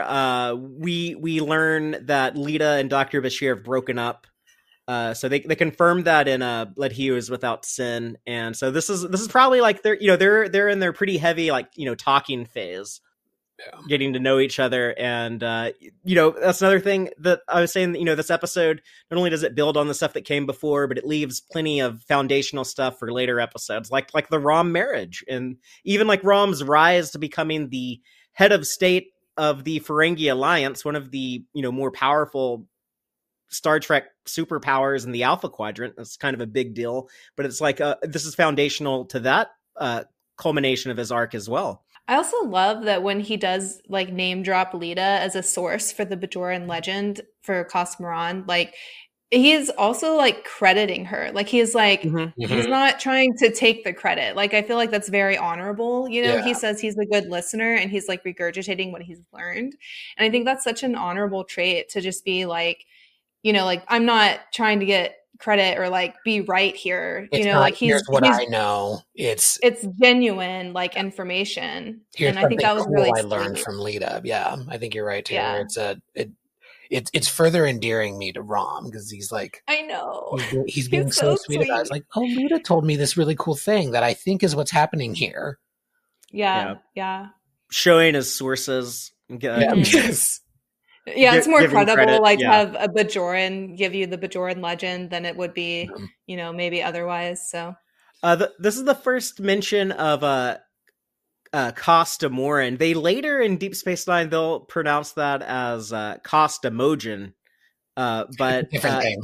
we learn that Lita and Dr. Bashir have broken up. So they confirmed that in Let He Who Is Without Sin. And so this is probably like they're in their pretty heavy like, talking phase. Yeah. Getting to know each other. And, that's another thing that I was saying, this episode, not only does it build on the stuff that came before, but it leaves plenty of foundational stuff for later episodes, like the Rom marriage, and even like Rom's rise to becoming the head of state of the Ferengi Alliance, one of the, more powerful Star Trek superpowers in the Alpha Quadrant. That's kind of a big deal, but it's like, this is foundational to that culmination of his arc as well. I also love that when he does like name drop Lita as a source for the Bajoran legend for Cosmoran, like he's also like crediting her. Like he's like, he's not trying to take the credit. Like I feel like that's very honorable. He says he's a good listener and he's like regurgitating what he's learned. And I think that's such an honorable trait to just be like, like I'm not trying to get credit or like be right here, like here's what I know. It's genuine like information. And I think that was really I learned from Lita. Yeah, I think you're right, Taylor. Yeah. It's further endearing me to Rom because he's like, I know he's being so sweet. I was like, oh, Lita told me this really cool thing that I think is what's happening here. Yeah. Showing his sources. Yes. Yeah, it's more credible, credit, to have a Bajoran give you the Bajoran legend than it would be, maybe otherwise. So, this is the first mention of Costa Morin. They later in Deep Space Nine they'll pronounce that as Costa Mogen, but different thing.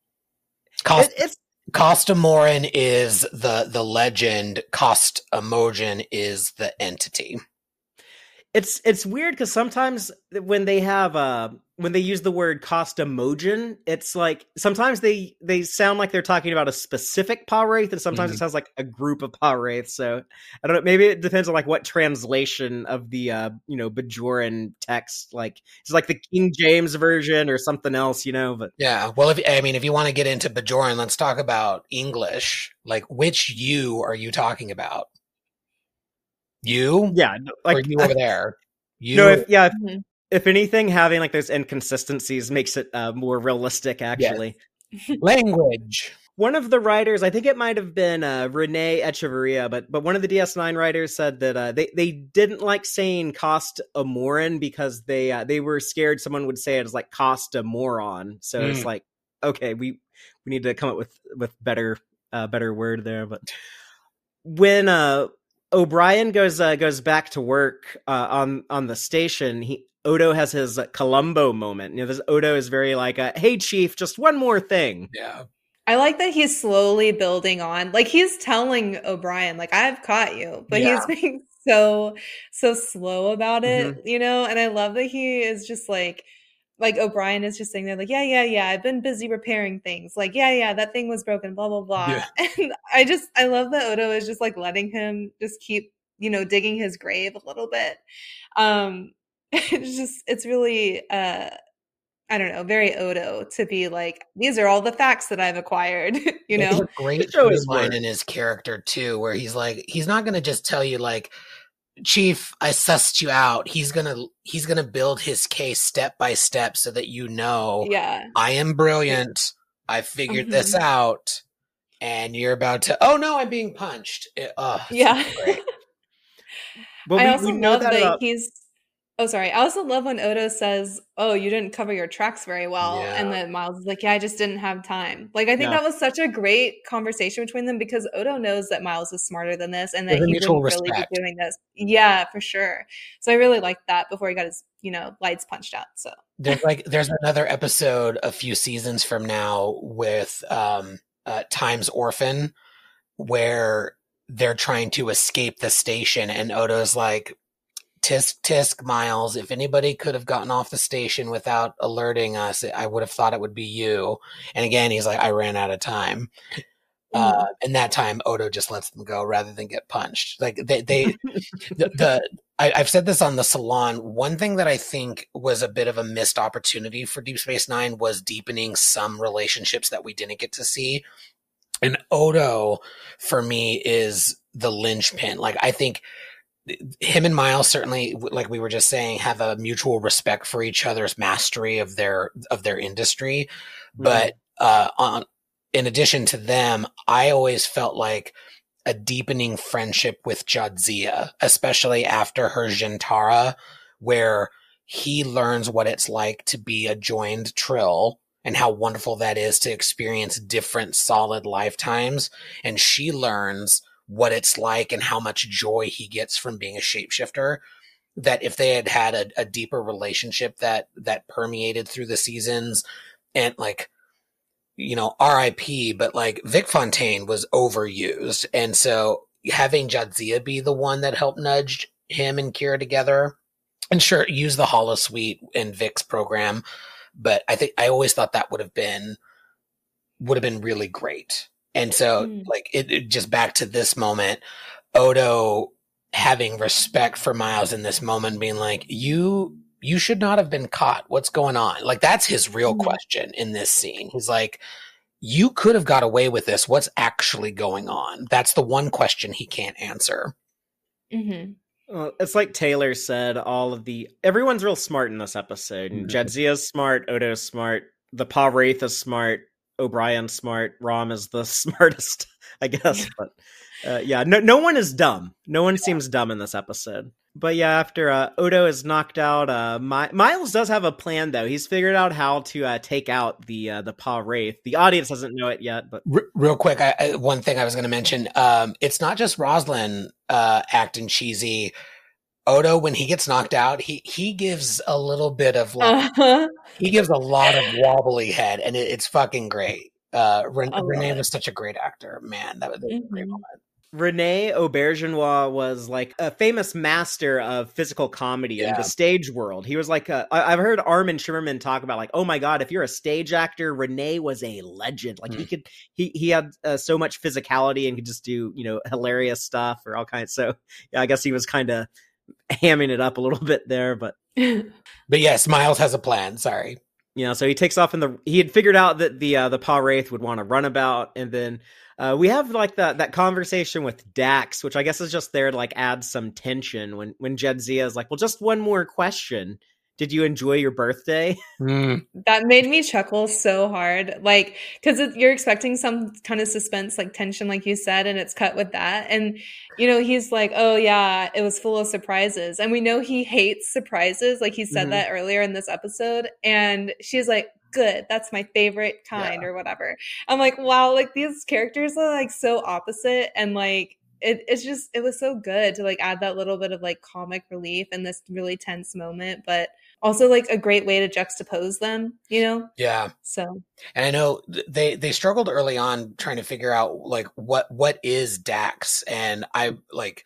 Costa Morin is the legend. Costa Mogen is the entity. It's weird because sometimes when they have when they use the word Costa Mogen, it's like sometimes they sound like they're talking about a specific Pah-wraith, and sometimes it sounds like a group of Pah-wraiths. So I don't know. Maybe it depends on like what translation of the Bajoran text. Like it's like the King James version or something else, But yeah, well, if you want to get into Bajoran, let's talk about English. Like, which you are you talking about? You? Yeah, like or you over there. You? No, if anything, having like those inconsistencies makes it more realistic. Actually, language. One of the writers, I think it might have been Renee Echeverria, but one of the DS9 writers said that they didn't like saying Costa Morin because they were scared someone would say it as like Costa Moron. So it's like, okay, we need to come up with better word there. But when O'Brien goes back to work on the station, Odo has his Columbo moment. This Odo is very like, hey, Chief, just one more thing. Yeah. I like that he's slowly building on. Like, he's telling O'Brien, like, I've caught you. But he's being so slow about it, And I love that he is just like O'Brien is just saying there, like, yeah, I've been busy repairing things. Like, yeah, that thing was broken, blah, blah, blah. Yeah. And I love that Odo is just like letting him just keep, digging his grave a little bit. It's really, I don't know, very Odo to be like, these are all the facts that I've acquired, It's a great line in his character too, where he's like, he's not going to just tell you like, Chief, I sussed you out. He's gonna build his case step by step so that I am brilliant. I figured this out, and you're about to. Oh no, I'm being punched. Yeah. Well, I also love that he's. Oh, sorry. I also love when Odo says, "Oh, you didn't cover your tracks very well," Yeah. and then Miles is like, "Yeah, I just didn't have time." Like, I think Yeah. that was such a great conversation between them because Odo knows that Miles is smarter than this and that There's a he mutual wouldn't really be respect. doing this. Yeah, for sure. So I really liked that before he got his, lights punched out. So There's another episode a few seasons from now with Time's Orphan where they're trying to escape the station and Odo's like, tisk tisk, Miles, if anybody could have gotten off the station without alerting us, I would have thought it would be you. And again, he's like, I ran out of time. And that time Odo just lets them go rather than get punched. Like I've said this on the Salon. One thing that I think was a bit of a missed opportunity for Deep Space Nine was deepening some relationships that we didn't get to see. And Odo, for me, is the linchpin. Like, I think him and Miles certainly, like we were just saying, have a mutual respect for each other's mastery of their industry. But in addition to them, I always felt like a deepening friendship with Jadzia, especially after her Jintara, where he learns what it's like to be a joined Trill and how wonderful that is to experience different solid lifetimes. And she learns what it's like and how much joy he gets from being a shapeshifter. That if they had had a deeper relationship that permeated through the seasons, and like, RIP, but like Vic Fontaine was overused. And so having Jadzia be the one that helped nudge him and Kira together, and sure, use the holosuite in Vic's program, but I always thought that would have been really great. And so like it just back to this moment, Odo having respect for Miles in this moment, being like, you should not have been caught. What's going on? Like, that's his real question in this scene. He's like, you could have got away with this. What's actually going on? That's the one question he can't answer. It's like Taylor said, everyone's real smart in this episode. And Jadzia's smart, Odo's smart, the Pa Wraith is smart, O'Brien's smart, Rom is the smartest, I guess. But no one is dumb. No one seems dumb in this episode. But yeah, after Odo is knocked out, Miles does have a plan, though. He's figured out how to take out the Pa Wraith. The audience doesn't know it yet, but real quick, one thing I was going to mention: it's not just Roslin acting cheesy. Odo, when he gets knocked out, he gives a little bit of like he gives a lot of wobbly head, and it's fucking great. Renee was such a great actor, man. That was a great moment. Rene Auberjonois was like a famous master of physical comedy in the stage world. He was like, I've heard Armin Shimerman talk about like, oh my God, if you're a stage actor, Rene was a legend. Like he had so much physicality and could just do, hilarious stuff or all kinds. So yeah, I guess he was kind of hamming it up a little bit there, but yes, Miles has a plan. Sorry. So he takes off he had figured out that the Pa Wraith would want to run about, and then we have like that conversation with Dax, which I guess is just there to like add some tension when Jadzia is like, well, just one more question. Did you enjoy your birthday? That made me chuckle so hard. Like, because you're expecting some kind of suspense, like tension, like you said, and it's cut with that. And, he's like, oh, yeah, it was full of surprises. And we know he hates surprises. Like he said that earlier in this episode. And she's like, good, that's my favorite kind or whatever. I'm like, wow, like these characters are like so opposite. And like, it was so good to like add that little bit of like comic relief in this really tense moment, but also like a great way to juxtapose them, Yeah. So, and I know they struggled early on trying to figure out like what is Dax, and I like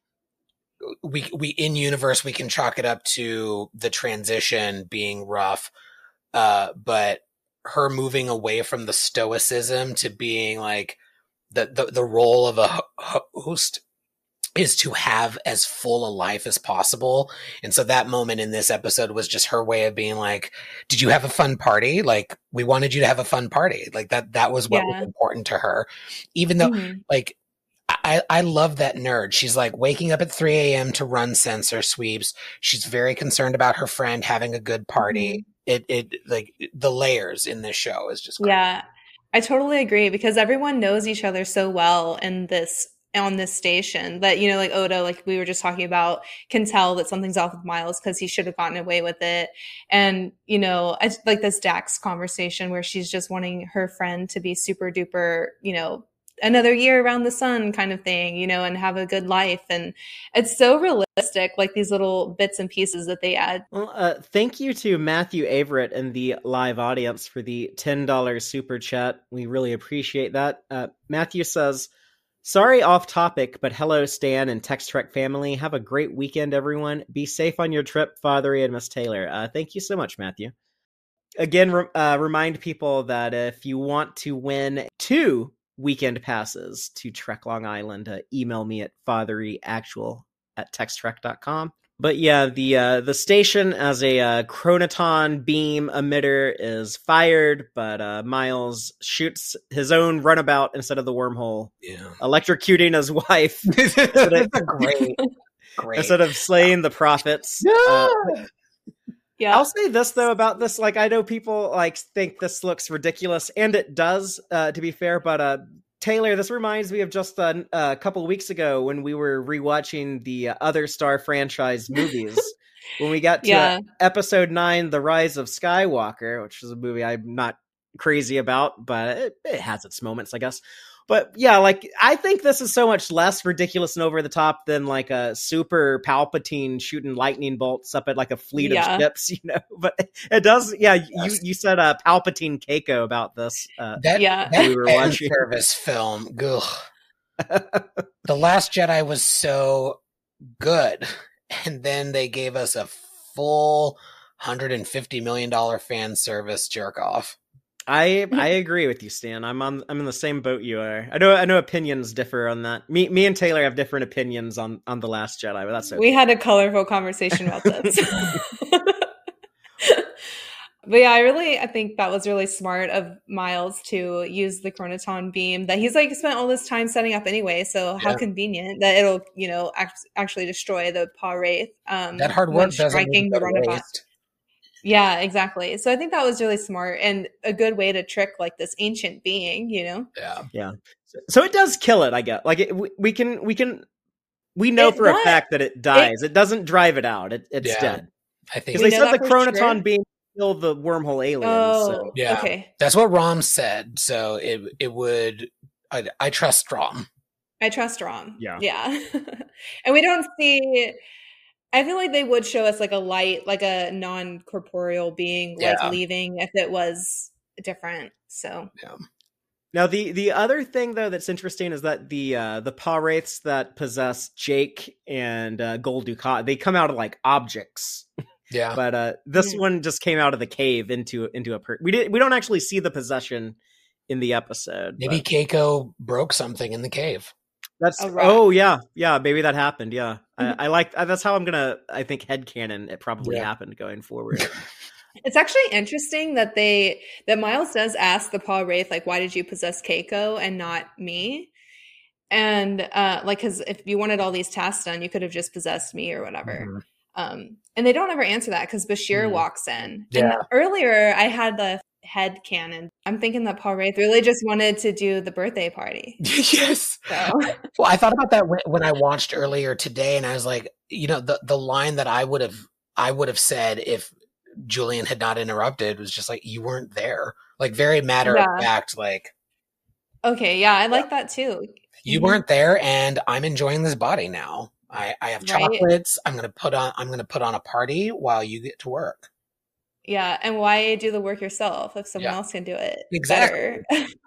we in universe we can chalk it up to the transition being rough, but her moving away from the stoicism to being like the role of a host is to have as full a life as possible. And so that moment in this episode was just her way of being like, did you have a fun party? Like, we wanted you to have a fun party. Like that was what was important to her. Even though like, I love that nerd. She's like waking up at 3 a.m. to run sensor sweeps. She's very concerned about her friend having a good party. It like the layers in this show is just great. Yeah, I totally agree because everyone knows each other so well in this on this station that, you know, like Oda, like we were just talking about, can tell that something's off with Miles because he should have gotten away with it. And, you know, I like this Dax conversation where she's just wanting her friend to be super duper, you know, another year around the sun kind of thing, you know, and have a good life. And it's so realistic, like these little bits and pieces that they add. Well, thank you to Matthew Averett and the live audience for the $10 super chat. We really appreciate that. Matthew says, sorry off topic, but hello, Stan and Text Trek family. Have a great weekend, everyone. Be safe on your trip, Fathery and Miss Taylor. Thank you so much, Matthew. Again, remind people that if you want to win 2 weekend passes to Trek Long Island, email me at fatheryactual@texttrek.com. But yeah, the station as a chronoton beam emitter is fired, but Miles shoots his own runabout instead of the wormhole, electrocuting his wife. Great. Instead of slaying the prophets. Yeah. I'll say this though about this, like I know people like think this looks ridiculous, and it does, to be fair, but Taylor, this reminds me of just a couple of weeks ago when we were rewatching the other Star franchise movies. When we got to episode 9, The Rise of Skywalker, which is a movie I'm not crazy about, but it has its moments, I guess. But yeah, like I think this is so much less ridiculous and over the top than like a super Palpatine shooting lightning bolts up at like a fleet of ships, you know. But it does, you said Palpatine Keiko about this. That we were watching service film. Ugh. The Last Jedi was so good, and then they gave us a full $150 million fan service jerk off. I agree with you, Stan. I'm in the same boat you are. I know opinions differ on that. Me and Taylor have different opinions on The Last Jedi, but that's okay. We had a colorful conversation about this. But yeah, I think that was really smart of Miles to use the chronoton beam that he's like spent all this time setting up anyway. So how convenient that it'll, you know, actually destroy the Pah-wraith. That hard work doesn't mean the runabout. Yeah, exactly. So I think that was really smart and a good way to trick like this ancient being, you know? Yeah. So it does kill it, I guess. Like we know for a fact that it dies. It doesn't drive it out. It's dead. I think because they said the chronoton being kill the wormhole aliens. Oh, so. Yeah. Okay. That's what Rom said. So it would. I trust Rom. I trust Rom. Yeah. And we don't see. I feel like they would show us like a light, like a non-corporeal being, like leaving if it was different. So Now the other thing though that's interesting is that the Pah-wraiths that possess Jake and Gul Dukat, they come out of like objects. Yeah, but this one just came out of the cave into a we don't actually see the possession in the episode. Maybe Keiko broke something in the cave. That's maybe that happened. Yeah, I like that's how I'm gonna I think headcanon it probably happened going forward. It's actually interesting that Miles does ask the Pah-wraith like, why did you possess Keiko and not me? And like, because if you wanted all these tasks done, you could have just possessed me or whatever. And they don't ever answer that because Bashir walks in. And earlier I had the head canon. I'm thinking that Pah-wraith really just wanted to do the birthday party. Yes. So. Well, I thought about that when I watched earlier today, and I was like, you know, the line that I would have said if Julian had not interrupted was just like, you weren't there. Like very matter of fact, like. Okay, yeah, I like that too. You weren't there, and I'm enjoying this body now. I have chocolates. I'm gonna put on a party while you get to work. Yeah, and why do the work yourself if someone else can do it? Exactly.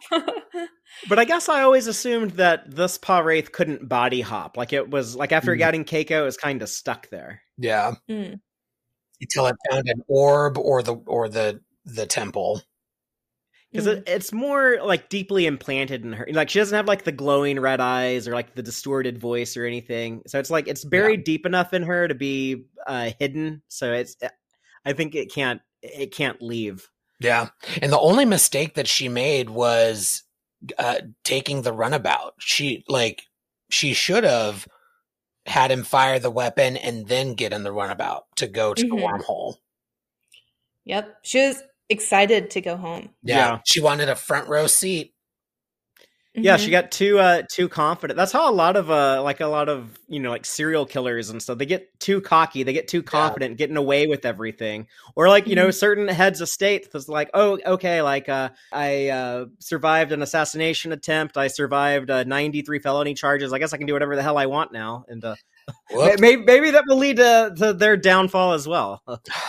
But I guess I always assumed that this Pah-wraith couldn't body hop. Like it was like after getting Keiko, it was kind of stuck there. Yeah. Until it found an orb or the temple. Because it's more like deeply implanted in her. Like she doesn't have like the glowing red eyes or like the distorted voice or anything. So it's like it's buried deep enough in her to be hidden. So I think it can't leave. Yeah. And the only mistake that she made was taking the runabout. She should have had him fire the weapon and then get in the runabout to go to the wormhole. Yep. She was excited to go home. Yeah. She wanted a front row seat. Yeah, she got too confident. That's how a lot of like serial killers and stuff, they get too cocky, they get too confident, getting away with everything. Or like, certain heads of state that's like, oh, okay, like I survived an assassination attempt, I survived 93 felony charges. I guess I can do whatever the hell I want now. And maybe that will lead to their downfall as well.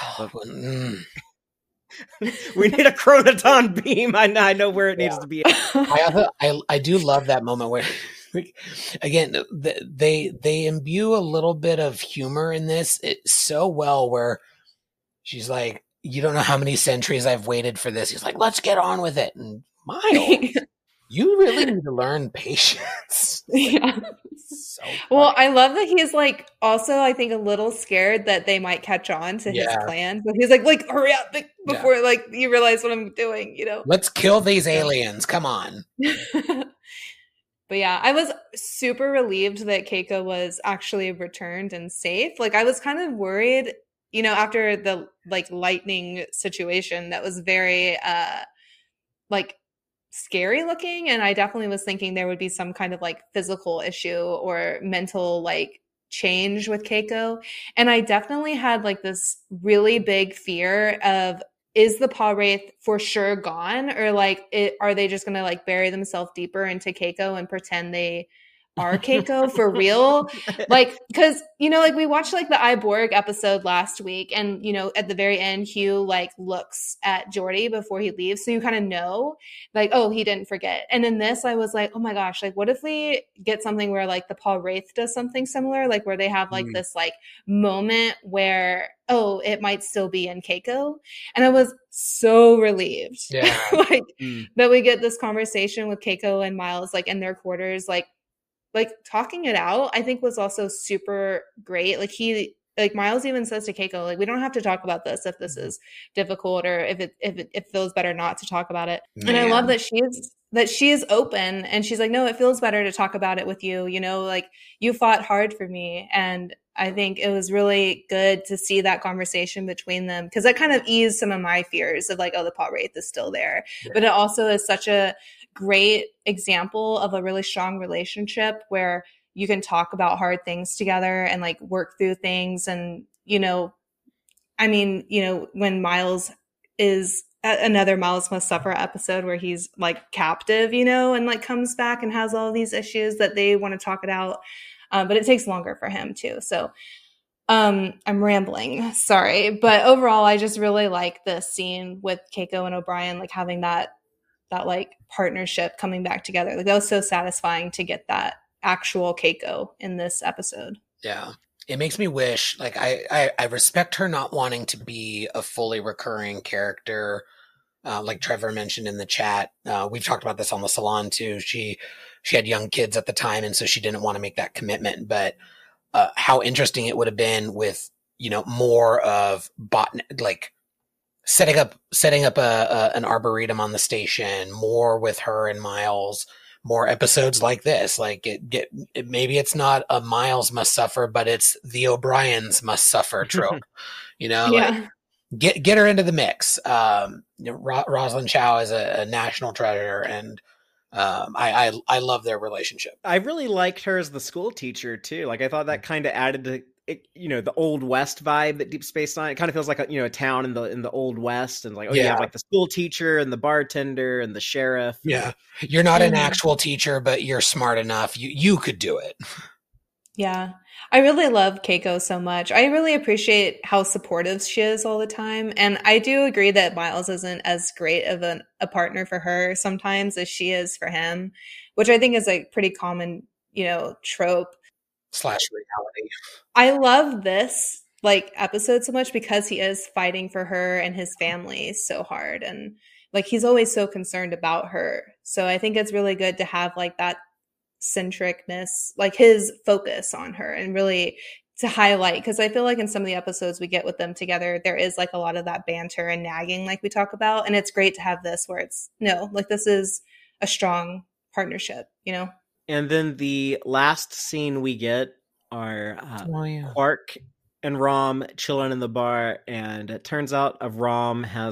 We need a chronoton beam. I know where it needs to be. I do love that moment where, again, they imbue a little bit of humor in this so well, where she's like, you don't know how many centuries I've waited for this. He's like, let's get on with it. And Miles, you really need to learn patience. Yeah. So well, I love that he's like also, I think, a little scared that they might catch on to his plan. So he's like, hurry up before like you realize what I'm doing, Let's kill these aliens. Come on. But yeah, I was super relieved that Keiko was actually returned and safe. Like I was kind of worried, after the like lightning situation that was very like scary looking, and I definitely was thinking there would be some kind of like physical issue or mental like change with Keiko. And I definitely had like this really big fear of, is the Pah-wraith for sure gone, or like are they just gonna like bury themselves deeper into Keiko and pretend they are Keiko for real? Like, because like we watched like the I, Borg episode last week, and at the very end Hugh like looks at Geordi before he leaves, so you kind of know like, oh, he didn't forget. And in this I was like, oh my gosh, like what if we get something where like the Pah-wraith does something similar, like where they have like this like moment where, oh, it might still be in Keiko. And I was so relieved that we get this conversation with Keiko and Miles like in their quarters, like talking it out. I think was also super great. Like Miles even says to Keiko, like, we don't have to talk about this if this is difficult, or if it feels better not to talk about it. Man. And I love that she is open, and she's like, no, it feels better to talk about it with you. Like you fought hard for me. And I think it was really good to see that conversation between them, because that kind of eased some of my fears of like, oh, the Pah-wraith is still there. Yeah. But it also is such a great example of a really strong relationship where you can talk about hard things together and like work through things. And, when Miles is another Miles Must Suffer episode where he's like captive, and like comes back and has all these issues that they want to talk it out. But it takes longer for him too. So I'm rambling, sorry. But overall, I just really like this scene with Keiko and O'Brien, like having that like partnership coming back together. Like that was so satisfying to get that actual Keiko in this episode. Yeah. It makes me wish, like I respect her not wanting to be a fully recurring character. Like Trevor mentioned in the chat, we've talked about this on the salon too. She had young kids at the time, and so she didn't want to make that commitment. But how interesting it would have been with, more of like setting up an arboretum on the station, more with her and Miles, more episodes like this. Like maybe it's not a Miles Must Suffer, but it's the O'Briens Must Suffer trope. Like, get her into the mix. Rosalind Chow is a national treasure, and I love their relationship. I really liked her as the school teacher too. Like I thought that kind of added to it, the Old West vibe that Deep Space Nine. It kind of feels like a town in the Old West, and like you have like the school teacher and the bartender and the sheriff. Yeah, you're not an actual teacher, but you're smart enough. You could do it. Yeah. I really love Keiko so much. I really appreciate how supportive she is all the time. And I do agree that Miles isn't as great of a partner for her sometimes as she is for him, which I think is a pretty common, trope. / reality. I love this like episode so much because he is fighting for her and his family so hard. And like, he's always so concerned about her. So I think it's really good to have like that centricness, like his focus on her, and really to highlight, because I feel like in some of the episodes we get with them together, there is like a lot of that banter and nagging like we talk about, and it's great to have this where it's like this is a strong partnership. And then the last scene we get are Quark and Rom chilling in the bar, and it turns out Rom has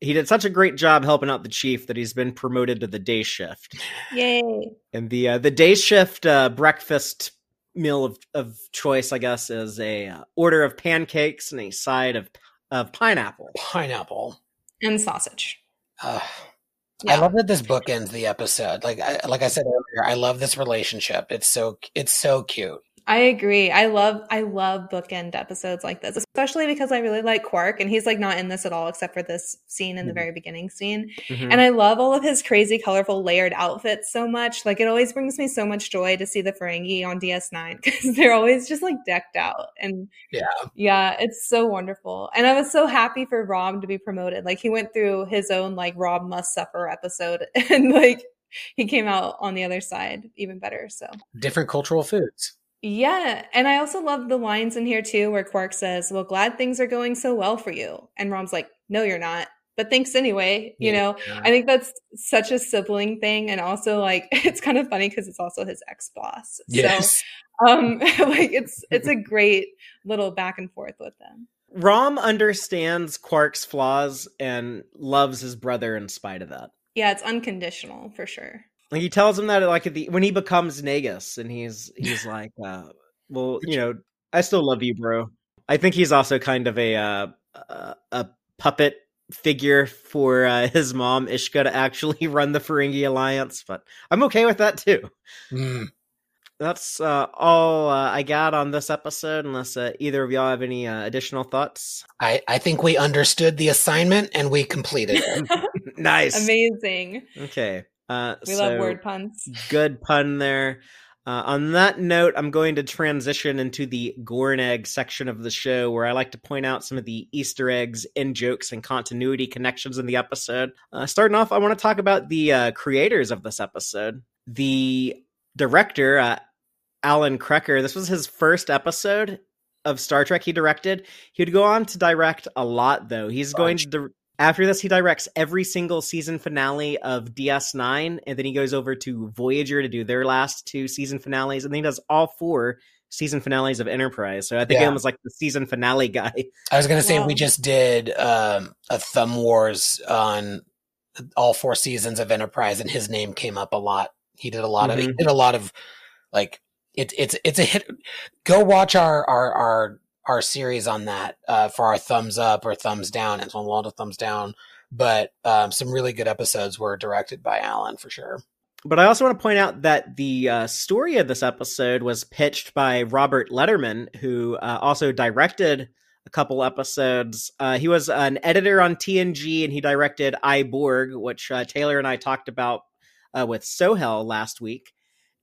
he did such a great job helping out the chief that he's been promoted to the day shift. Yay. And the day shift breakfast meal of choice, I guess, is a order of pancakes and a side of pineapple. Pineapple. And sausage. Yeah. I love that this book ends the episode. Like I said earlier, I love this relationship. It's so cute. I agree. I love bookend episodes like this, especially because I really like Quark, and he's like not in this at all except for this scene in the very beginning scene. Mm-hmm. And I love all of his crazy, colorful, layered outfits so much. Like, it always brings me so much joy to see the Ferengi on DS9 because they're always just like decked out. And yeah, it's so wonderful. And I was so happy for Rom to be promoted. Like, he went through his own like Rom Must Suffer episode, and like he came out on the other side even better. So different cultural foods. Yeah. And I also love the lines in here too, where Quark says, well, glad things are going so well for you. And Rom's like, no, you're not. But thanks anyway. You know, I think that's such a sibling thing. And also like, it's kind of funny because it's also his ex-boss. Yes. So like it's a great little back and forth with them. Rom understands Quark's flaws and loves his brother in spite of that. Yeah, it's unconditional for sure. Like, he tells him that like when he becomes Nagus, and he's like, well, you know, I still love you, bro. I think he's also kind of a puppet figure for his mom Ishka to actually run the Ferengi Alliance, but I'm okay with that too. That's all I got on this episode, unless either of y'all have any additional thoughts. I think we understood the assignment and we completed it. Nice. Amazing. Okay. We love word puns. Good pun there. On that note, I'm going to transition into the Gorn Egg section of the show, where I like to point out some of the Easter eggs, in-jokes, and continuity connections in the episode. Starting off, I want to talk about the creators of this episode. The director, Alan Krecker, this was his first episode of Star Trek he directed. He would go on to direct a lot, though. He's going to... After this, he directs every single season finale of DS9, and then he goes over to Voyager to do their last 2 season finales, and then he does all 4 season finales of Enterprise. So I think him was like the season finale guy. I was going to say, we just did a Thumb Wars on all 4 seasons of Enterprise, and his name came up a lot. He did a lot of like, it's a hit. Go watch our series on that for our thumbs up or thumbs down. It's on a lot of thumbs down, but some really good episodes were directed by Alan for sure. But I also want to point out that the story of this episode was pitched by Robert Letterman, who also directed a couple episodes. He was an editor on TNG, and he directed I, Borg, which Taylor and I talked about with Sohel last week.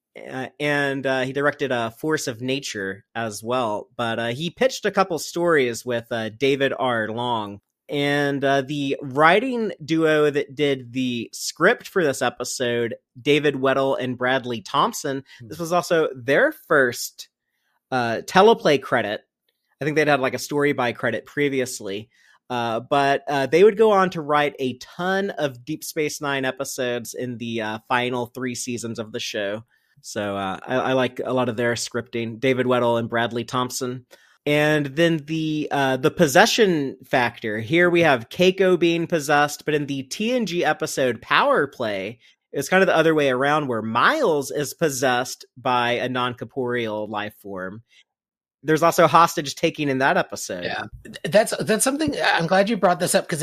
And he directed Force of Nature as well. But he pitched a couple stories with David R. Long. And the writing duo that did the script for this episode, David Weddle and Bradley Thompson, this was also their first teleplay credit. I think they'd had like a story by credit previously. But they would go on to write a ton of Deep Space Nine episodes in the final 3 seasons of the show. So I like a lot of their scripting, David Weddle and Bradley Thompson. And then the possession factor. Here we have Keiko being possessed, but in the TNG episode Power Play, it's kind of the other way around, where Miles is possessed by a non-corporeal life form. There's also hostage taking in that episode. Yeah, that's something. I'm glad you brought this up, because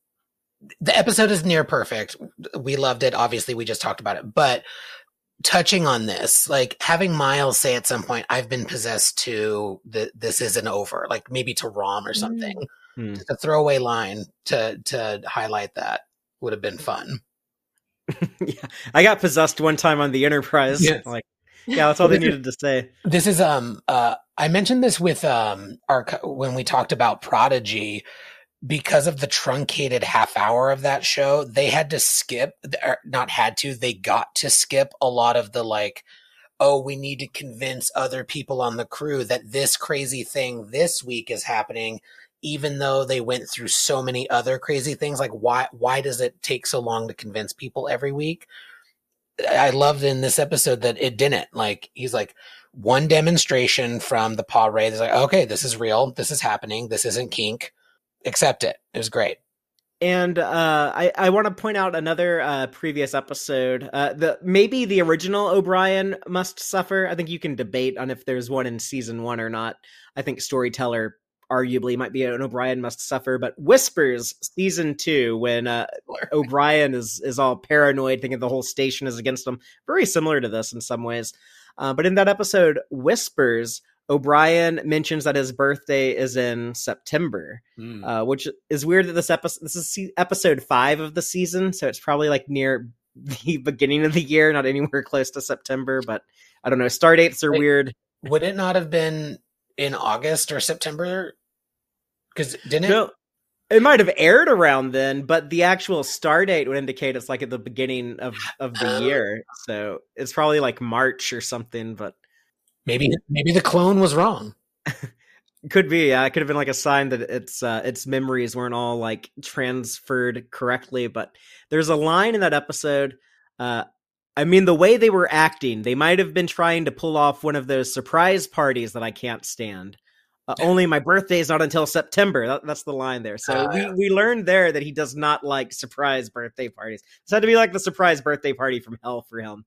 the episode is near perfect. We loved it. Obviously, we just talked about it, but touching on this, like having Miles say at some point, I've been possessed too, this isn't over, like maybe to Rom or something. Just a throwaway line to highlight that would have been fun. Yeah, I got possessed one time on the Enterprise. Yes. Like, yeah, that's all they needed to say. This is I mentioned this with when we talked about Prodigy. Because of the truncated half hour of that show, they had to skip, or not had to, they got to skip a lot of the like, oh, we need to convince other people on the crew that this crazy thing this week is happening, even though they went through so many other crazy things. Like, why does it take so long to convince people every week? I loved in this episode that it didn't. Like, he's like, one demonstration from the pod ray, it's like, okay, this is real, this is happening, this isn't kink. Accept it. It was great. And I want to point out another previous episode. Maybe the original O'Brien Must Suffer. I think you can debate on if there's one in season 1 or not. I think Storyteller arguably might be an O'Brien Must Suffer, but Whispers season 2, when O'Brien is all paranoid, thinking the whole station is against him. Very similar to this in some ways. But in that episode, Whispers, O'Brien mentions that his birthday is in September, which is weird that this is episode 5 of the season, so it's probably like near the beginning of the year, not anywhere close to September, but I don't know. Star dates are weird. Would it not have been in August or September? Because didn't it? No, it might have aired around then, but the actual star date would indicate it's like at the beginning of the year, so it's probably like March or something, but Maybe the clone was wrong. Could be. It could have been like a sign that its memories weren't all like transferred correctly. But there's a line in that episode. I mean, the way they were acting, they might have been trying to pull off one of those surprise parties that I can't stand. Only my birthday is not until September. That's the line there. So we learned there that he does not like surprise birthday parties. This had to be like the surprise birthday party from hell for him.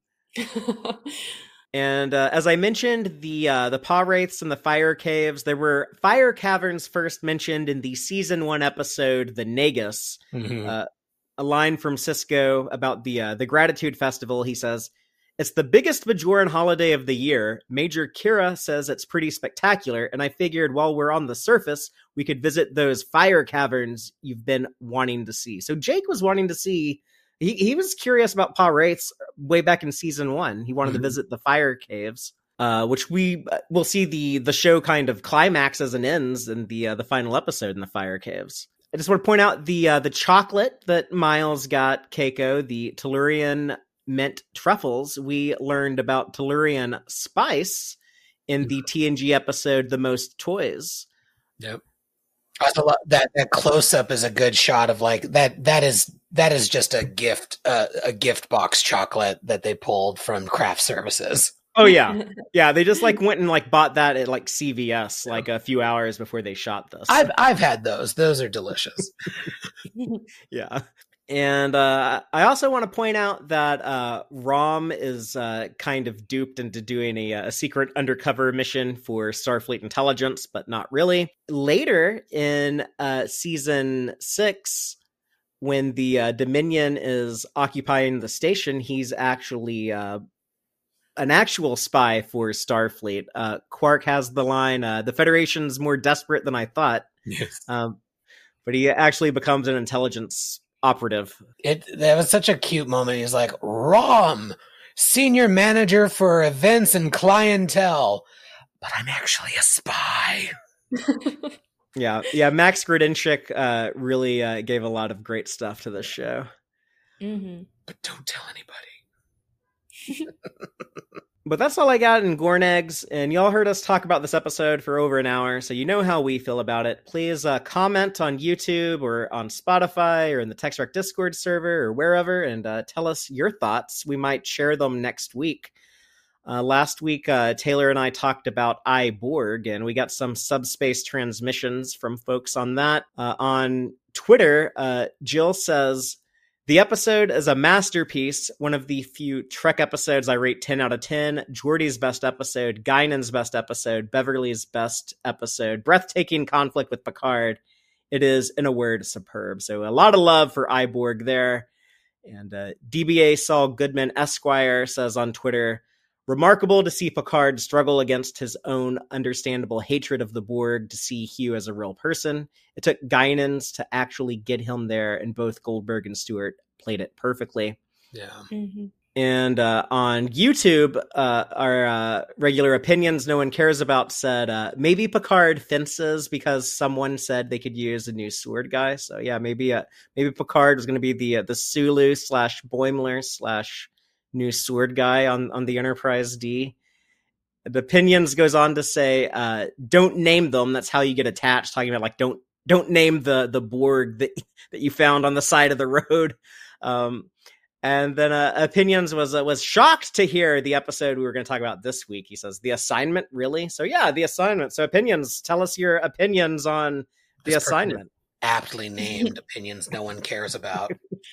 And as I mentioned, the Pah-wraiths and the fire caves, there were fire caverns first mentioned in the season 1 episode, The Nagus. A line from Sisko about the Gratitude Festival. He says, "It's the biggest Bajoran holiday of the year. Major Kira says it's pretty spectacular, and I figured while we're on the surface, we could visit those fire caverns you've been wanting to see." So Jake was wanting to see... He was curious about Pah-wraiths way back in season 1. He wanted to visit the fire caves, which we will see the show kind of climaxes and ends in the final episode in the fire caves. I just want to point out the chocolate that Miles got Keiko, the Tellurian mint truffles. We learned about Tellurian spice in the TNG episode The Most Toys. Yep. That close up is a good shot of like that is just a gift box chocolate that they pulled from craft services. Oh yeah. They just like went and like bought that at like CVS like a few hours before they shot this. I've had those are delicious. Yeah. And I also want to point out that Rom is kind of duped into doing a secret undercover mission for Starfleet intelligence, but not really. Later in season 6, when the Dominion is occupying the station, he's actually an actual spy for Starfleet. Quark has the line, "The Federation's more desperate than I thought." Yes. But he actually becomes an intelligence operative. That was such a cute moment. He's like, "Rom, senior manager for events and clientele, but I'm actually a spy." Yeah. Max Grodinchik really gave a lot of great stuff to this show. But don't tell anybody. But that's all I got in Gornegs, and y'all heard us talk about this episode for over an hour, so you know how we feel about it. Please comment on YouTube or on Spotify or in the TextRec Discord server or wherever, and tell us your thoughts. We might share them next week. Last week, Taylor and I talked about iBorg, and we got some subspace transmissions from folks on that. On Twitter, Jill says, "The episode is a masterpiece, one of the few Trek episodes I rate 10 out of 10, Geordi's best episode, Guinan's best episode, Beverly's best episode, breathtaking conflict with Picard. It is, in a word, superb." So a lot of love for iBorg there. And DBA Saul Goodman Esquire says on Twitter, "Remarkable to see Picard struggle against his own understandable hatred of the Borg to see Hugh as a real person. It took Guinan's to actually get him there, and both Goldberg and Stewart played it perfectly." Yeah. And on YouTube, our regular opinions no one cares about said, maybe Picard fences because someone said they could use a new sword guy. So yeah, maybe Picard was going to be the Sulu / Boimler / new sword guy on the Enterprise D. The opinions goes on to say, don't name them. That's how you get attached. Talking about like don't name the Borg that you found on the side of the road. And then opinions was shocked to hear the episode we were going to talk about this week. He says, "The Assignment, really?" So yeah, The Assignment. So opinions, tell us your opinions on The Assignment. aptly named opinions no one cares about.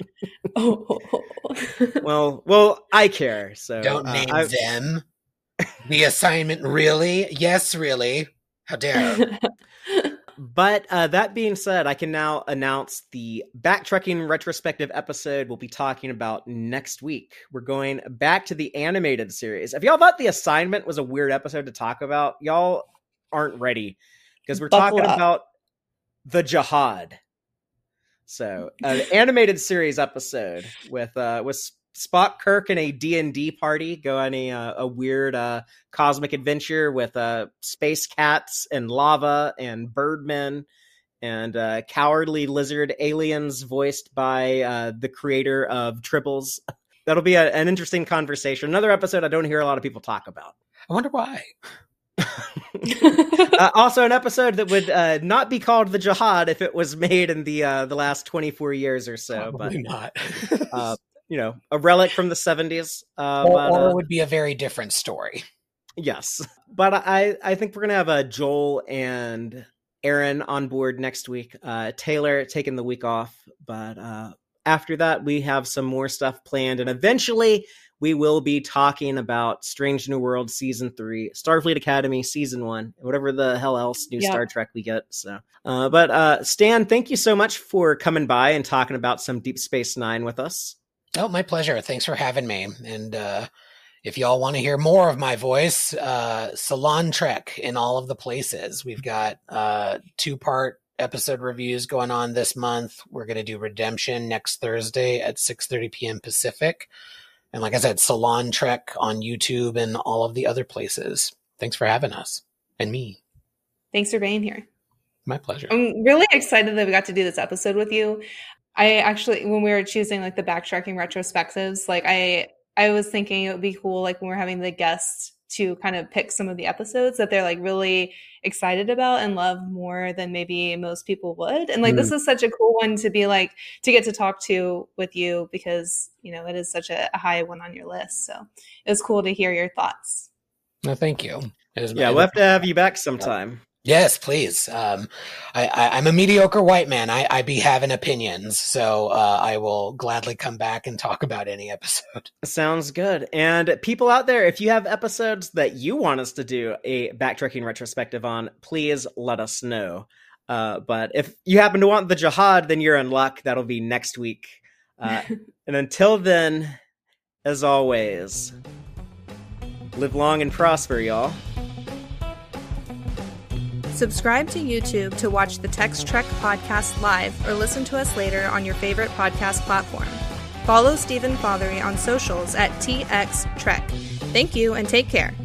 Well, I care. So don't name them. The assignment, really? Yes, really. How dare. But that being said, I can now announce the backtracking retrospective episode we'll be talking about next week. We're going back to the animated series. If y'all thought the assignment was a weird episode to talk about, y'all aren't ready, because we're talking about the Jihad. So an animated series episode with Spock, Kirk, and a D&D party go on a weird cosmic adventure with space cats and lava and birdmen and cowardly lizard aliens voiced by the creator of Tribbles. That'll be an interesting conversation. Another episode I don't hear a lot of people talk about. I wonder why. Also an episode that would not be called the Jihad if it was made in the last 24 years or so. Probably but not. A relic from the 70s. Or it would be a very different story. Yes. But I think we're going to have Joel and Aaron on board next week. Taylor taking the week off. But after that, we have some more stuff planned. And eventually, we will be talking about Strange New World Season 3, Starfleet Academy Season 1, whatever the hell else new Star Trek we get. So, but Stan, thank you so much for coming by and talking about some Deep Space Nine with us. Oh, my pleasure. Thanks for having me. And if y'all want to hear more of my voice, Salon Trek in all of the places. We've got 2-part episode reviews going on this month. We're going to do Redemption next Thursday at 6:30 p.m. Pacific. And like I said, Salon Trek on YouTube and all of the other places. Thanks for having us and me. Thanks for being here. My pleasure. I'm really excited that we got to do this episode with you. I actually, when we were choosing like the backtracking retrospectives, like I was thinking it would be cool, like when we're having the guests to kind of pick some of the episodes that they're like really excited about and love more than maybe most people would. And like, this is such a cool one to be like, to get to talk to with you, because, it is such a high one on your list. So it was cool to hear your thoughts. No, thank you. We'll have to have you back sometime. Yes, please. I'm a mediocre white man. I be having opinions, so I will gladly come back and talk about any episode. Sounds good. And people out there, if you have episodes that you want us to do a backtracking retrospective on, please let us know. But if you happen to want the Jihad, then you're in luck. That'll be next week. And until then, as always, live long and prosper, y'all. Subscribe to YouTube to watch the Text Trek podcast live or listen to us later on your favorite podcast platform. Follow Stephen Fothery on socials at TX Trek. Thank you and take care.